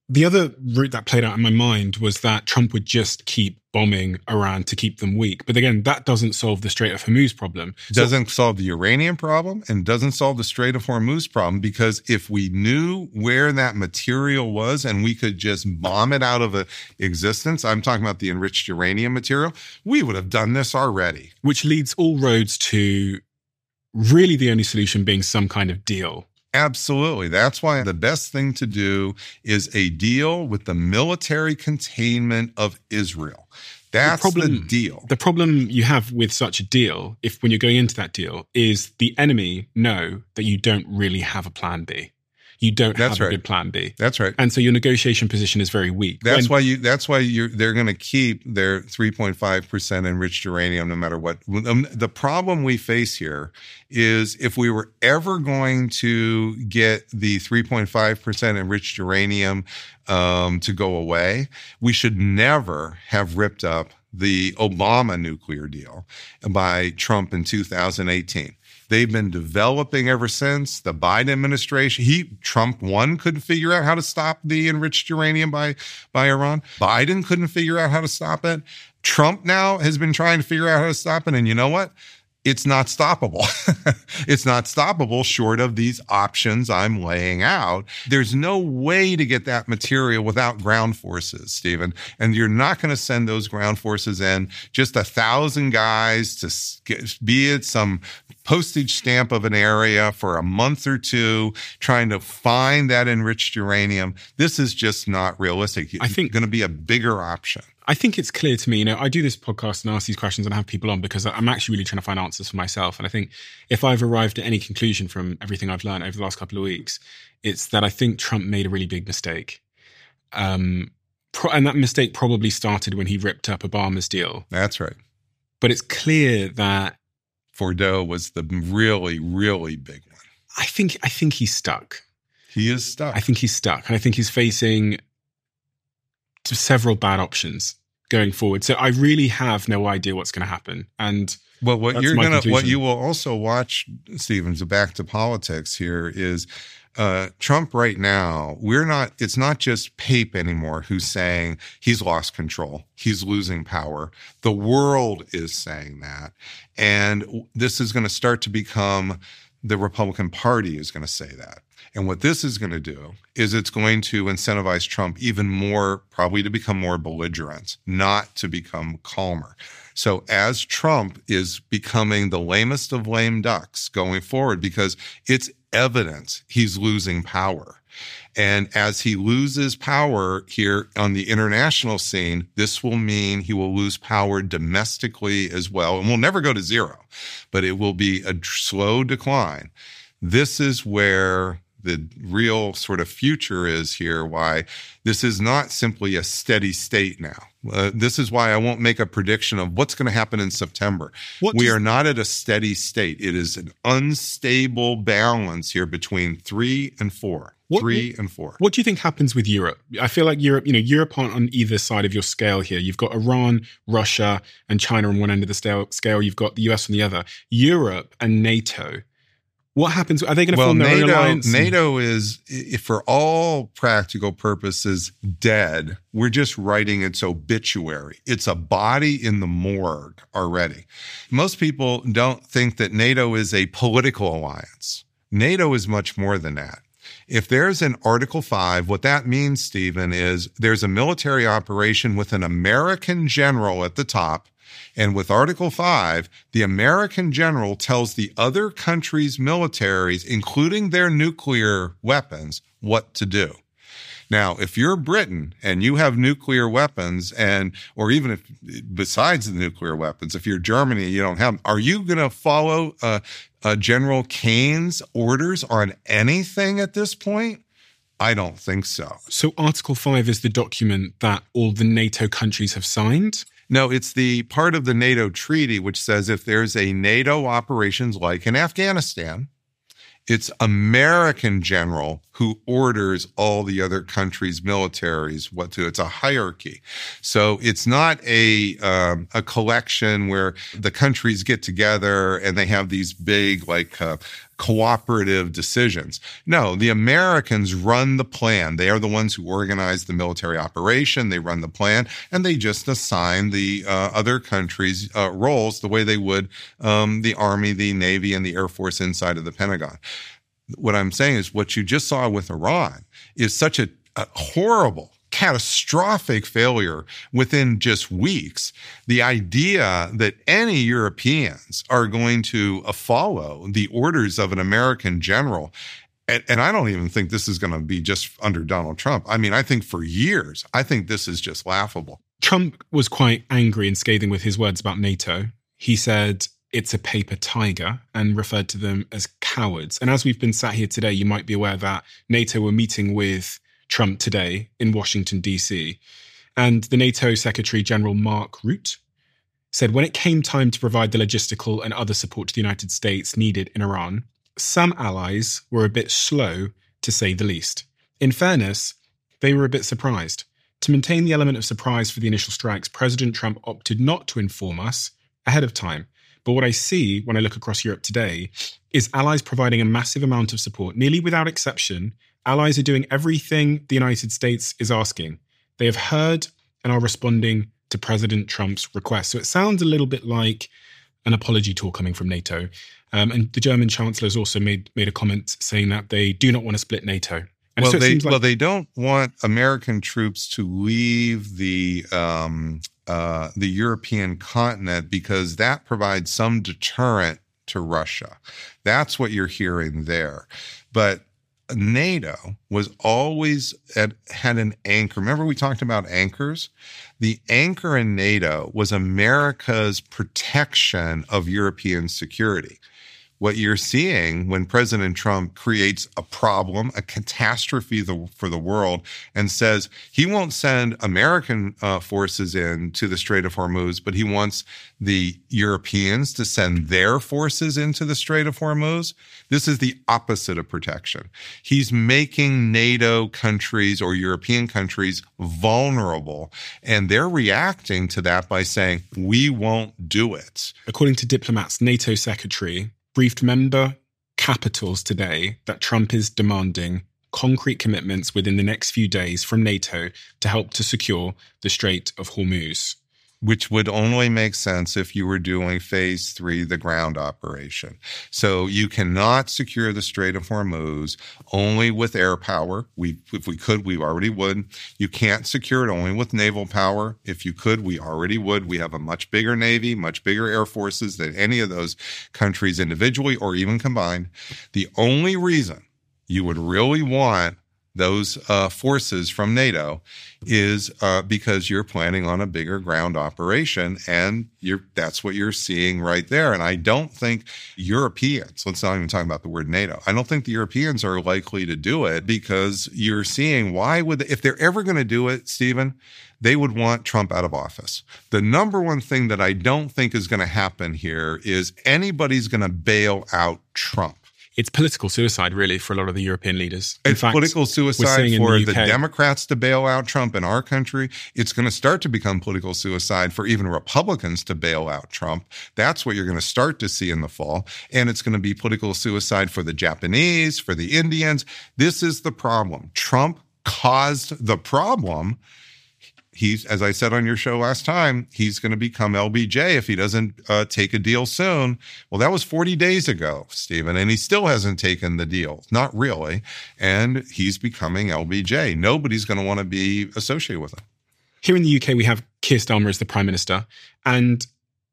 The other route that played out in my mind was that Trump would just keep bombing Iran to keep them weak. But again, that doesn't solve the Strait of Hormuz problem. Doesn't so, solve the uranium problem and doesn't solve the Strait of Hormuz problem, because if we knew where that material was and we could just bomb it out of existence, I'm talking about the enriched uranium material, we would have done this already. Which leads all roads to really the only solution being some kind of deal. Absolutely. That's why the best thing to do is a deal with the military containment of Israel. That's the, problem, the deal. The problem you have with such a deal, if when you're going into that deal, is the enemy know that you don't really have a plan B. You don't that's have right. a good plan B. That's right. And so your negotiation position is very weak. That's when, why you. That's why you're. They're going to keep their three point five percent enriched uranium, no matter what. Um, the problem we face here is if we were ever going to get the three point five percent enriched uranium um, to go away, we should never have ripped up the Obama nuclear deal by Trump in two thousand eighteen. They've been developing ever since. The Biden administration, he Trump one couldn't figure out how to stop the enriched uranium by, by Iran. Biden couldn't figure out how to stop it. Trump now has been trying to figure out how to stop it. And you know what? It's not stoppable. It's not stoppable short of these options I'm laying out. There's no way to get that material without ground forces, Stephen. And you're not going to send those ground forces in, just a thousand guys to get, be it some postage stamp of an area for a month or two, trying to find that enriched uranium. This is just not realistic. I think it's going to be a bigger option. I think it's clear to me, you know, I do this podcast and ask these questions and I have people on because I'm actually really trying to find answers for myself. And I think if I've arrived at any conclusion from everything I've learned over the last couple of weeks, it's that I think Trump made a really big mistake. Um, pro- and that mistake probably started when he ripped up Obama's deal. That's right. But it's clear that Fordo was the really, really big one. I think, I think he's stuck. He is stuck. I think he's stuck. And I think he's facing several bad options going forward. So I really have no idea what's going to happen. And well, what you're going to, what you will also watch, Stephen, so back to politics here is uh, Trump right now, we're not, it's not just Pape anymore who's saying he's lost control. He's losing power. The world is saying that. And this is going to start to become, the Republican Party is going to say that. And what this is going to do is it's going to incentivize Trump even more, probably to become more belligerent, not to become calmer. So as Trump is becoming the lamest of lame ducks going forward, because it's evident he's losing power. And as he loses power here on the international scene, this will mean he will lose power domestically as well. And we'll never go to zero, but it will be a slow decline. This is where the real sort of future is here, why this is not simply a steady state now. Uh, this is why I won't make a prediction of what's going to happen in September. What we does- are not at a steady state. It is an unstable balance here between three and four. What, three and four. What do you think happens with Europe? I feel like Europe, you know, Europe aren't on either side of your scale here. You've got Iran, Russia, and China on one end of the scale. You've got the U S on the other. Europe and NATO. What happens? Are they going to well, form their NATO, own alliance? NATO is, for all practical purposes, dead. We're just writing its obituary. It's a body in the morgue already. Most people don't think that NATO is a political alliance. NATO is much more than that. If there's an Article five, what that means, Stephen, is there's a military operation with an American general at the top. And with Article five, the American general tells the other countries' militaries, including their nuclear weapons, what to do. Now, if you're Britain and you have nuclear weapons, and or even if besides the nuclear weapons, if you're Germany and you don't have them, are you going to follow uh, uh, General Kane's orders on anything at this point? I don't think so. So Article five is the document that all the NATO countries have signed? No, it's the part of the NATO treaty which says if there's a NATO operations like in Afghanistan, it's American general who orders all the other countries' militaries what to. It's a hierarchy. So it's not a um, a collection where the countries get together and they have these big like uh, cooperative decisions. No, the Americans run the plan. They are the ones who organize the military operation. They run the plan, and they just assign the uh, other countries' uh, roles the way they would um, the Army, the Navy, and the Air Force inside of the Pentagon. What I'm saying is what you just saw with Iran is such a, a horrible, catastrophic failure within just weeks. The idea that any Europeans are going to uh, follow the orders of an American general, and, and I don't even think this is going to be just under Donald Trump. I mean, I think for years, I think this is just laughable. Trump was quite angry and scathing with his words about NATO. He said it's a paper tiger and referred to them as cowards. And as we've been sat here today, you might be aware that NATO were meeting with Trump today in Washington, D C. And the NATO Secretary General Mark Rutte said when it came time to provide the logistical and other support to the United States needed in Iran, some allies were a bit slow, to say the least. In fairness, they were a bit surprised. To maintain the element of surprise for the initial strikes, President Trump opted not to inform us ahead of time. But what I see when I look across Europe today is allies providing a massive amount of support, nearly without exception. Allies are doing everything the United States is asking. They have heard and are responding to President Trump's request. So it sounds a little bit like an apology tour coming from NATO. Um, and the German Chancellor has also made, made a comment saying that they do not want to split NATO. And well, so it they, seems like- well, they don't want American troops to leave the um, uh, the European continent because that provides some deterrent to Russia. That's what you're hearing there. But NATO was always at, had an anchor. Remember we talked about anchors? The anchor in NATO was America's protection of European security. What you're seeing when President Trump creates a problem, a catastrophe for the world, and says he won't send American uh, forces in to the Strait of Hormuz, but he wants the Europeans to send their forces into the Strait of Hormuz. This is the opposite of protection. He's making NATO countries or European countries vulnerable, and they're reacting to that by saying, we won't do it. According to diplomats, NATO Secretary briefed member capitals today that Trump is demanding concrete commitments within the next few days from NATO to help to secure the Strait of Hormuz. Which would only make sense if you were doing phase three, the ground operation. So you cannot secure the Strait of Hormuz only with air power. We, if we could, we already would. You can't secure it only with naval power. If you could, we already would. We have a much bigger Navy, much bigger air forces than any of those countries individually or even combined. The only reason you would really want those uh, forces from NATO is uh, because you're planning on a bigger ground operation, and you're, that's what you're seeing right there. And I don't think Europeans, let's not even talk about the word NATO, I don't think the Europeans are likely to do it because you're seeing why would, they, if they're ever going to do it, Stephen, they would want Trump out of office. The number one thing that I don't think is going to happen here is anybody's going to bail out Trump. It's political suicide, really, for a lot of the European leaders. In it's fact, political suicide for the, the Democrats to bail out Trump in our country. It's going to start to become political suicide for even Republicans to bail out Trump. That's what you're going to start to see in the fall. And it's going to be political suicide for the Japanese, for the Indians. This is the problem. Trump caused the problem. He's, as I said on your show last time, he's going to become L B J if he doesn't uh, take a deal soon. Well, that was forty days ago, Stephen, and he still hasn't taken the deal. Not really. And he's becoming L B J. Nobody's going to want to be associated with him. Here in the U K, we have Keir Starmer as the Prime Minister. And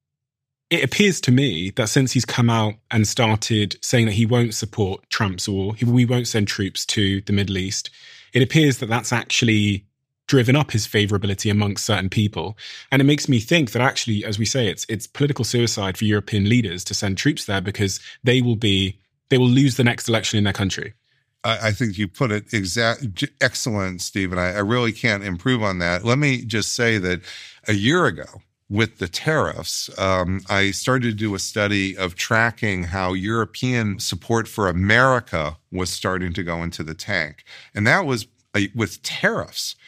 it appears to me that since he's come out and started saying that he won't support Trump's war, he, we won't send troops to the Middle East, it appears that that's actually driven up his favorability amongst certain people. And it makes me think that actually, as we say, it's it's political suicide for European leaders to send troops there because they will be they will lose the next election in their country. I, I think you put it exact excellent, Stephen. I, I really can't improve on that. Let me just say that a year ago, with the tariffs, um, I started to do a study of tracking how European support for America was starting to go into the tank. And that was uh, with tariffs.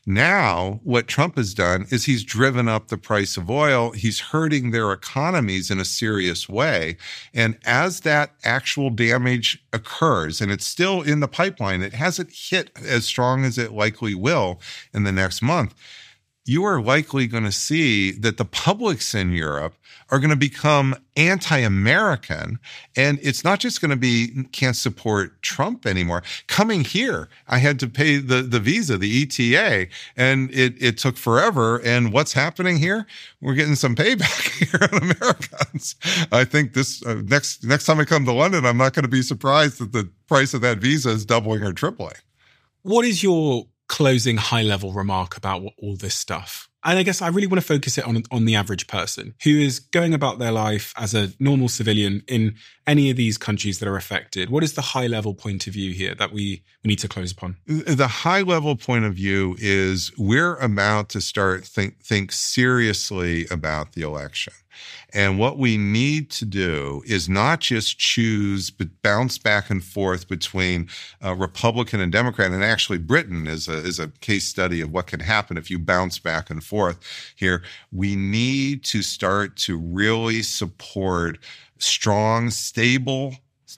Now, what Trump has done is he's driven up the price of oil. He's hurting their economies in a serious way. And as that actual damage occurs, and it's still in the pipeline, it hasn't hit as strong as it likely will in the next month, you are likely going to see that the publics in Europe are going to become anti-American. And it's not just going to be, can't support Trump anymore. Coming here, I had to pay the, the visa, the E T A, and it, it took forever. And what's happening here? We're getting some payback here on Americans. I think this uh, next, next time I come to London, I'm not going to be surprised that the price of that visa is doubling or tripling. What is your closing high-level remark about what, all this stuff? And I guess I really want to focus it on on the average person who is going about their life as a normal civilian in any of these countries that are affected. What is the high-level point of view here that we, we need to close upon? The high-level point of view is we're about to start think think seriously about the election. And what we need to do is not just choose, but bounce back and forth between uh, Republican and Democrat. And actually, Britain is a, is a case study of what can happen if you bounce back and forth here. We need to start to really support strong, stable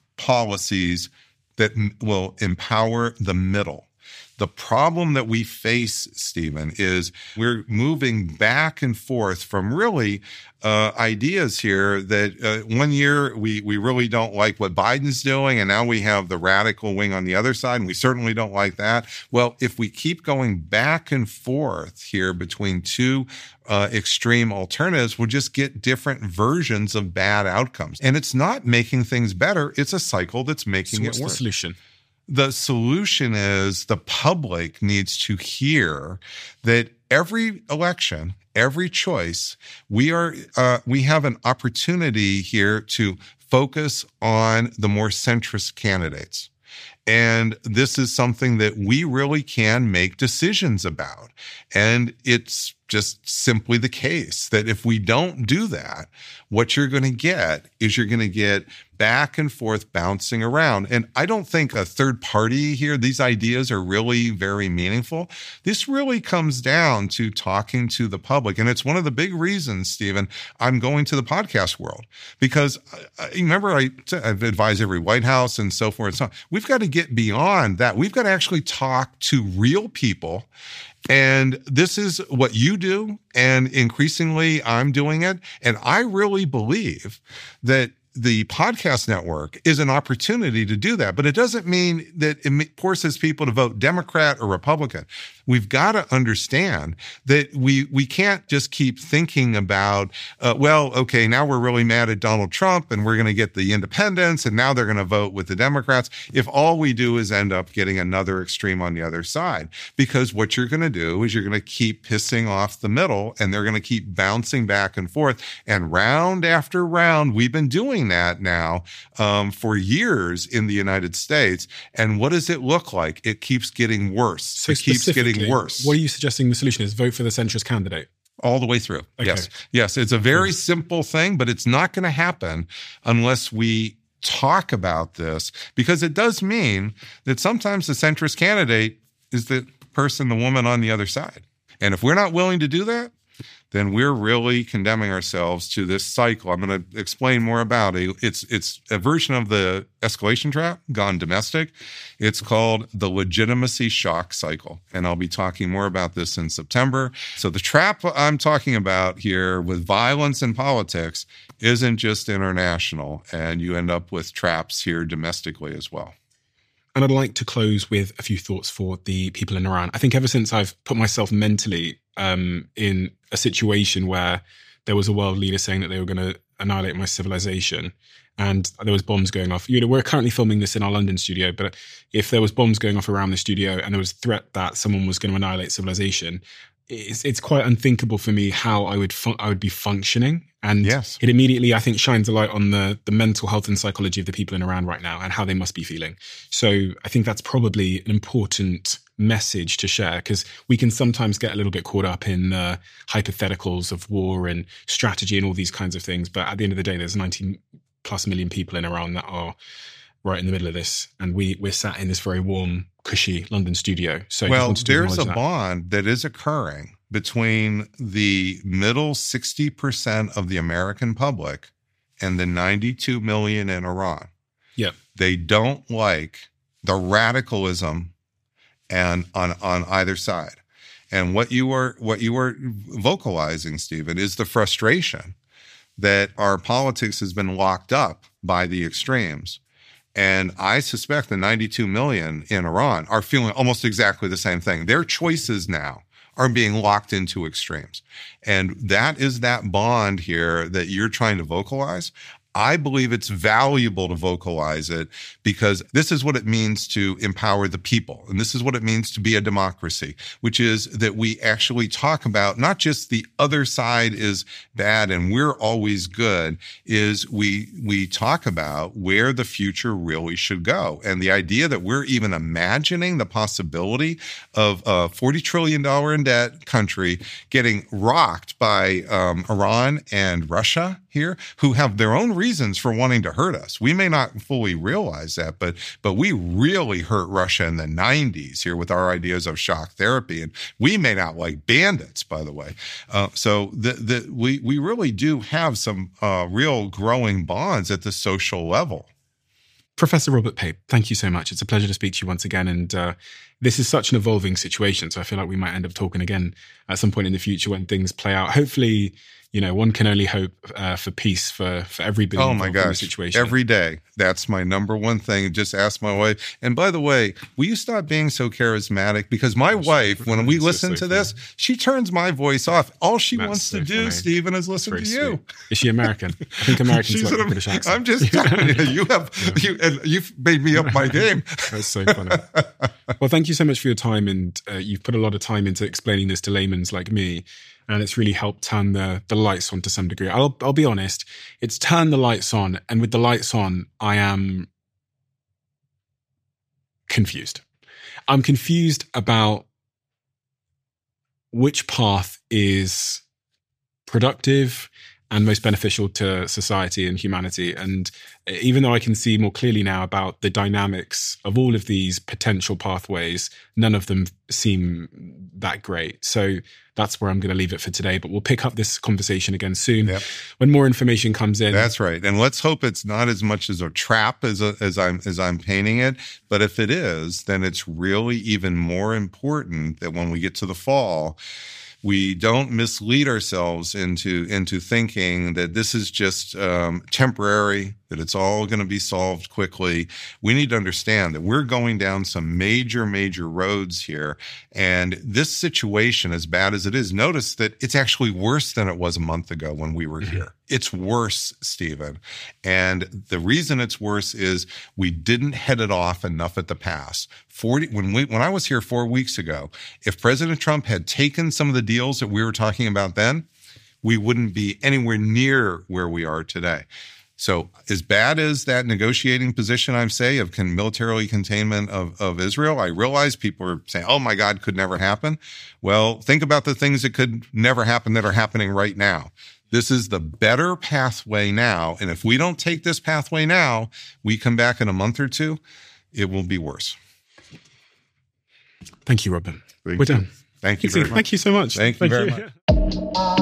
policies that will empower the middle. The problem that we face, Stephen, is we're moving back and forth from really uh, ideas here that uh, one year we, we really don't like what Biden's doing, and now we have the radical wing on the other side, and we certainly don't like that. Well, if we keep going back and forth here between two uh, extreme alternatives, we'll just get different versions of bad outcomes. And it's not making things better. It's a cycle that's making so what's it worse. The solution? The solution is the public needs to hear that every election, every choice, we are uh, we have an opportunity here to focus on the more centrist candidates. And this is something that we really can make decisions about. And it's just simply the case that if we don't do that, what you're going to get is you're going to get back and forth bouncing around. And I don't think a third party here, these ideas are really very meaningful. This really comes down to talking to the public. And it's one of the big reasons, Stephen, I'm going to the podcast world. Because I, remember, I, I've advised every White House and so forth and so on. We've got to get beyond that. We've got to actually talk to real people. And this is what you do. And increasingly, I'm doing it. And I really believe that the podcast network is an opportunity to do that. But it doesn't mean that it forces people to vote Democrat or Republican. We've got to understand that we we can't just keep thinking about, uh, well, okay, now we're really mad at Donald Trump and we're going to get the independents and now they're going to vote with the Democrats, if all we do is end up getting another extreme on the other side. Because what you're going to do is you're going to keep pissing off the middle and they're going to keep bouncing back and forth. And round after round, we've been doing that now um, for years in the United States. And what does it look like? It keeps getting worse. So it keeps getting worse. What are you suggesting the solution is? Vote for the centrist candidate? All the way through. Okay. Yes. Yes. It's a very simple thing, but it's not going to happen unless we talk about this, because it does mean that sometimes the centrist candidate is the person, the woman on the other side. And if we're not willing to do that, then we're really condemning ourselves to this cycle. I'm going to explain more about it. It's, it's a version of the escalation trap gone domestic. It's called the legitimacy shock cycle. And I'll be talking more about this in September. So the trap I'm talking about here with violence in politics isn't just international, and you end up with traps here domestically as well. And I'd like to close with a few thoughts for the people in Iran. I think ever since I've put myself mentally um, in a situation where there was a world leader saying that they were going to annihilate my civilization, and there was bombs going off. You know, we're currently filming this in our London studio, but if there was bombs going off around the studio and there was a threat that someone was going to annihilate civilization, it's, it's quite unthinkable for me how I would fun- I would be functioning. And yes. It immediately, I think, shines a light on the, the mental health and psychology of the people in Iran right now and how they must be feeling. So I think that's probably an important message to share, because we can sometimes get a little bit caught up in uh, hypotheticals of war and strategy and all these kinds of things. But at the end of the day, there's nineteen plus million people in Iran that are right in the middle of this, and we we're sat in this very warm, cushy London studio. So well, there's a that. bond that is occurring between the middle sixty percent of the American public and the ninety-two million in Iran. Yeah, they don't like the radicalism and on on either side. And what you were what you were vocalizing, Stephen, is the frustration that our politics has been locked up by the extremes. And I suspect the ninety-two million in Iran are feeling almost exactly the same thing. Their choices now are being locked into extremes. And that is that bond here that you're trying to vocalize. I believe it's valuable to vocalize it because this is what it means to empower the people. And this is what it means to be a democracy, which is that we actually talk about not just the other side is bad and we're always good, is we, we talk about where the future really should go. And the idea that we're even imagining the possibility of a forty trillion dollars in debt country getting rocked by um, Iran and Russia here, who have their own reasons for wanting to hurt us. We may not fully realize that, but but we really hurt Russia in the nineties here with our ideas of shock therapy, and we made out like bandits, by the way. Uh, so the, the, we we really do have some uh, real growing bonds at the social level. Professor Robert Pape, thank you so much. It's a pleasure to speak to you once again. And uh, this is such an evolving situation, so I feel like we might end up talking again at some point in the future when things play out. Hopefully, you know, one can only hope uh, for peace for, for everybody oh my involved in the gosh. situation. Every day. That's my number one thing. Just ask my wife. And by the way, will you stop being so charismatic? Because my oh, wife, when we listen so to this, funny. She turns my voice off. All she That's wants so to do, funny. Stephen, is listen to you. Sweet. Is she American? I think Americans like an, British accent. I'm just telling you, you have, yeah. you, and you've made me up my game. That's so funny. Well, thank you so much for your time. And uh, you've put a lot of time into explaining this to laymen like me. And it's really helped turn the the lights on to some degree. I'll I'll be honest, it's turned the lights on, and with the lights on, I am confused. I'm confused about which path is productive and most beneficial to society and humanity. And even though I can see more clearly now about the dynamics of all of these potential pathways, none of them seem that great. So that's where I'm going to leave it for today. But we'll pick up this conversation again soon yep. when more information comes in. That's right. And let's hope it's not as much as a trap as a, as I'm as I'm painting it. But if it is, then it's really even more important that when we get to the fall, we don't mislead ourselves into into thinking that this is just um, temporary, that it's all going to be solved quickly. We need to understand that we're going down some major, major roads here. And this situation, as bad as it is, notice that it's actually worse than it was a month ago when we were here. It's worse, Stephen. And the reason it's worse is we didn't head it off enough at the pass. forty when we when I was here four weeks ago, if President Trump had taken some of the deals that we were talking about then, we wouldn't be anywhere near where we are today. So as bad as that negotiating position I'm saying of can militarily containment of, of Israel, I realize people are saying, oh my God, could never happen. Well, think about the things that could never happen that are happening right now. This is the better pathway now. And if we don't take this pathway now, we come back in a month or two, it will be worse. Thank you, Robin. Thank We're you. done. Thank you very much. Thank you so much. Thank you Thank very you. much.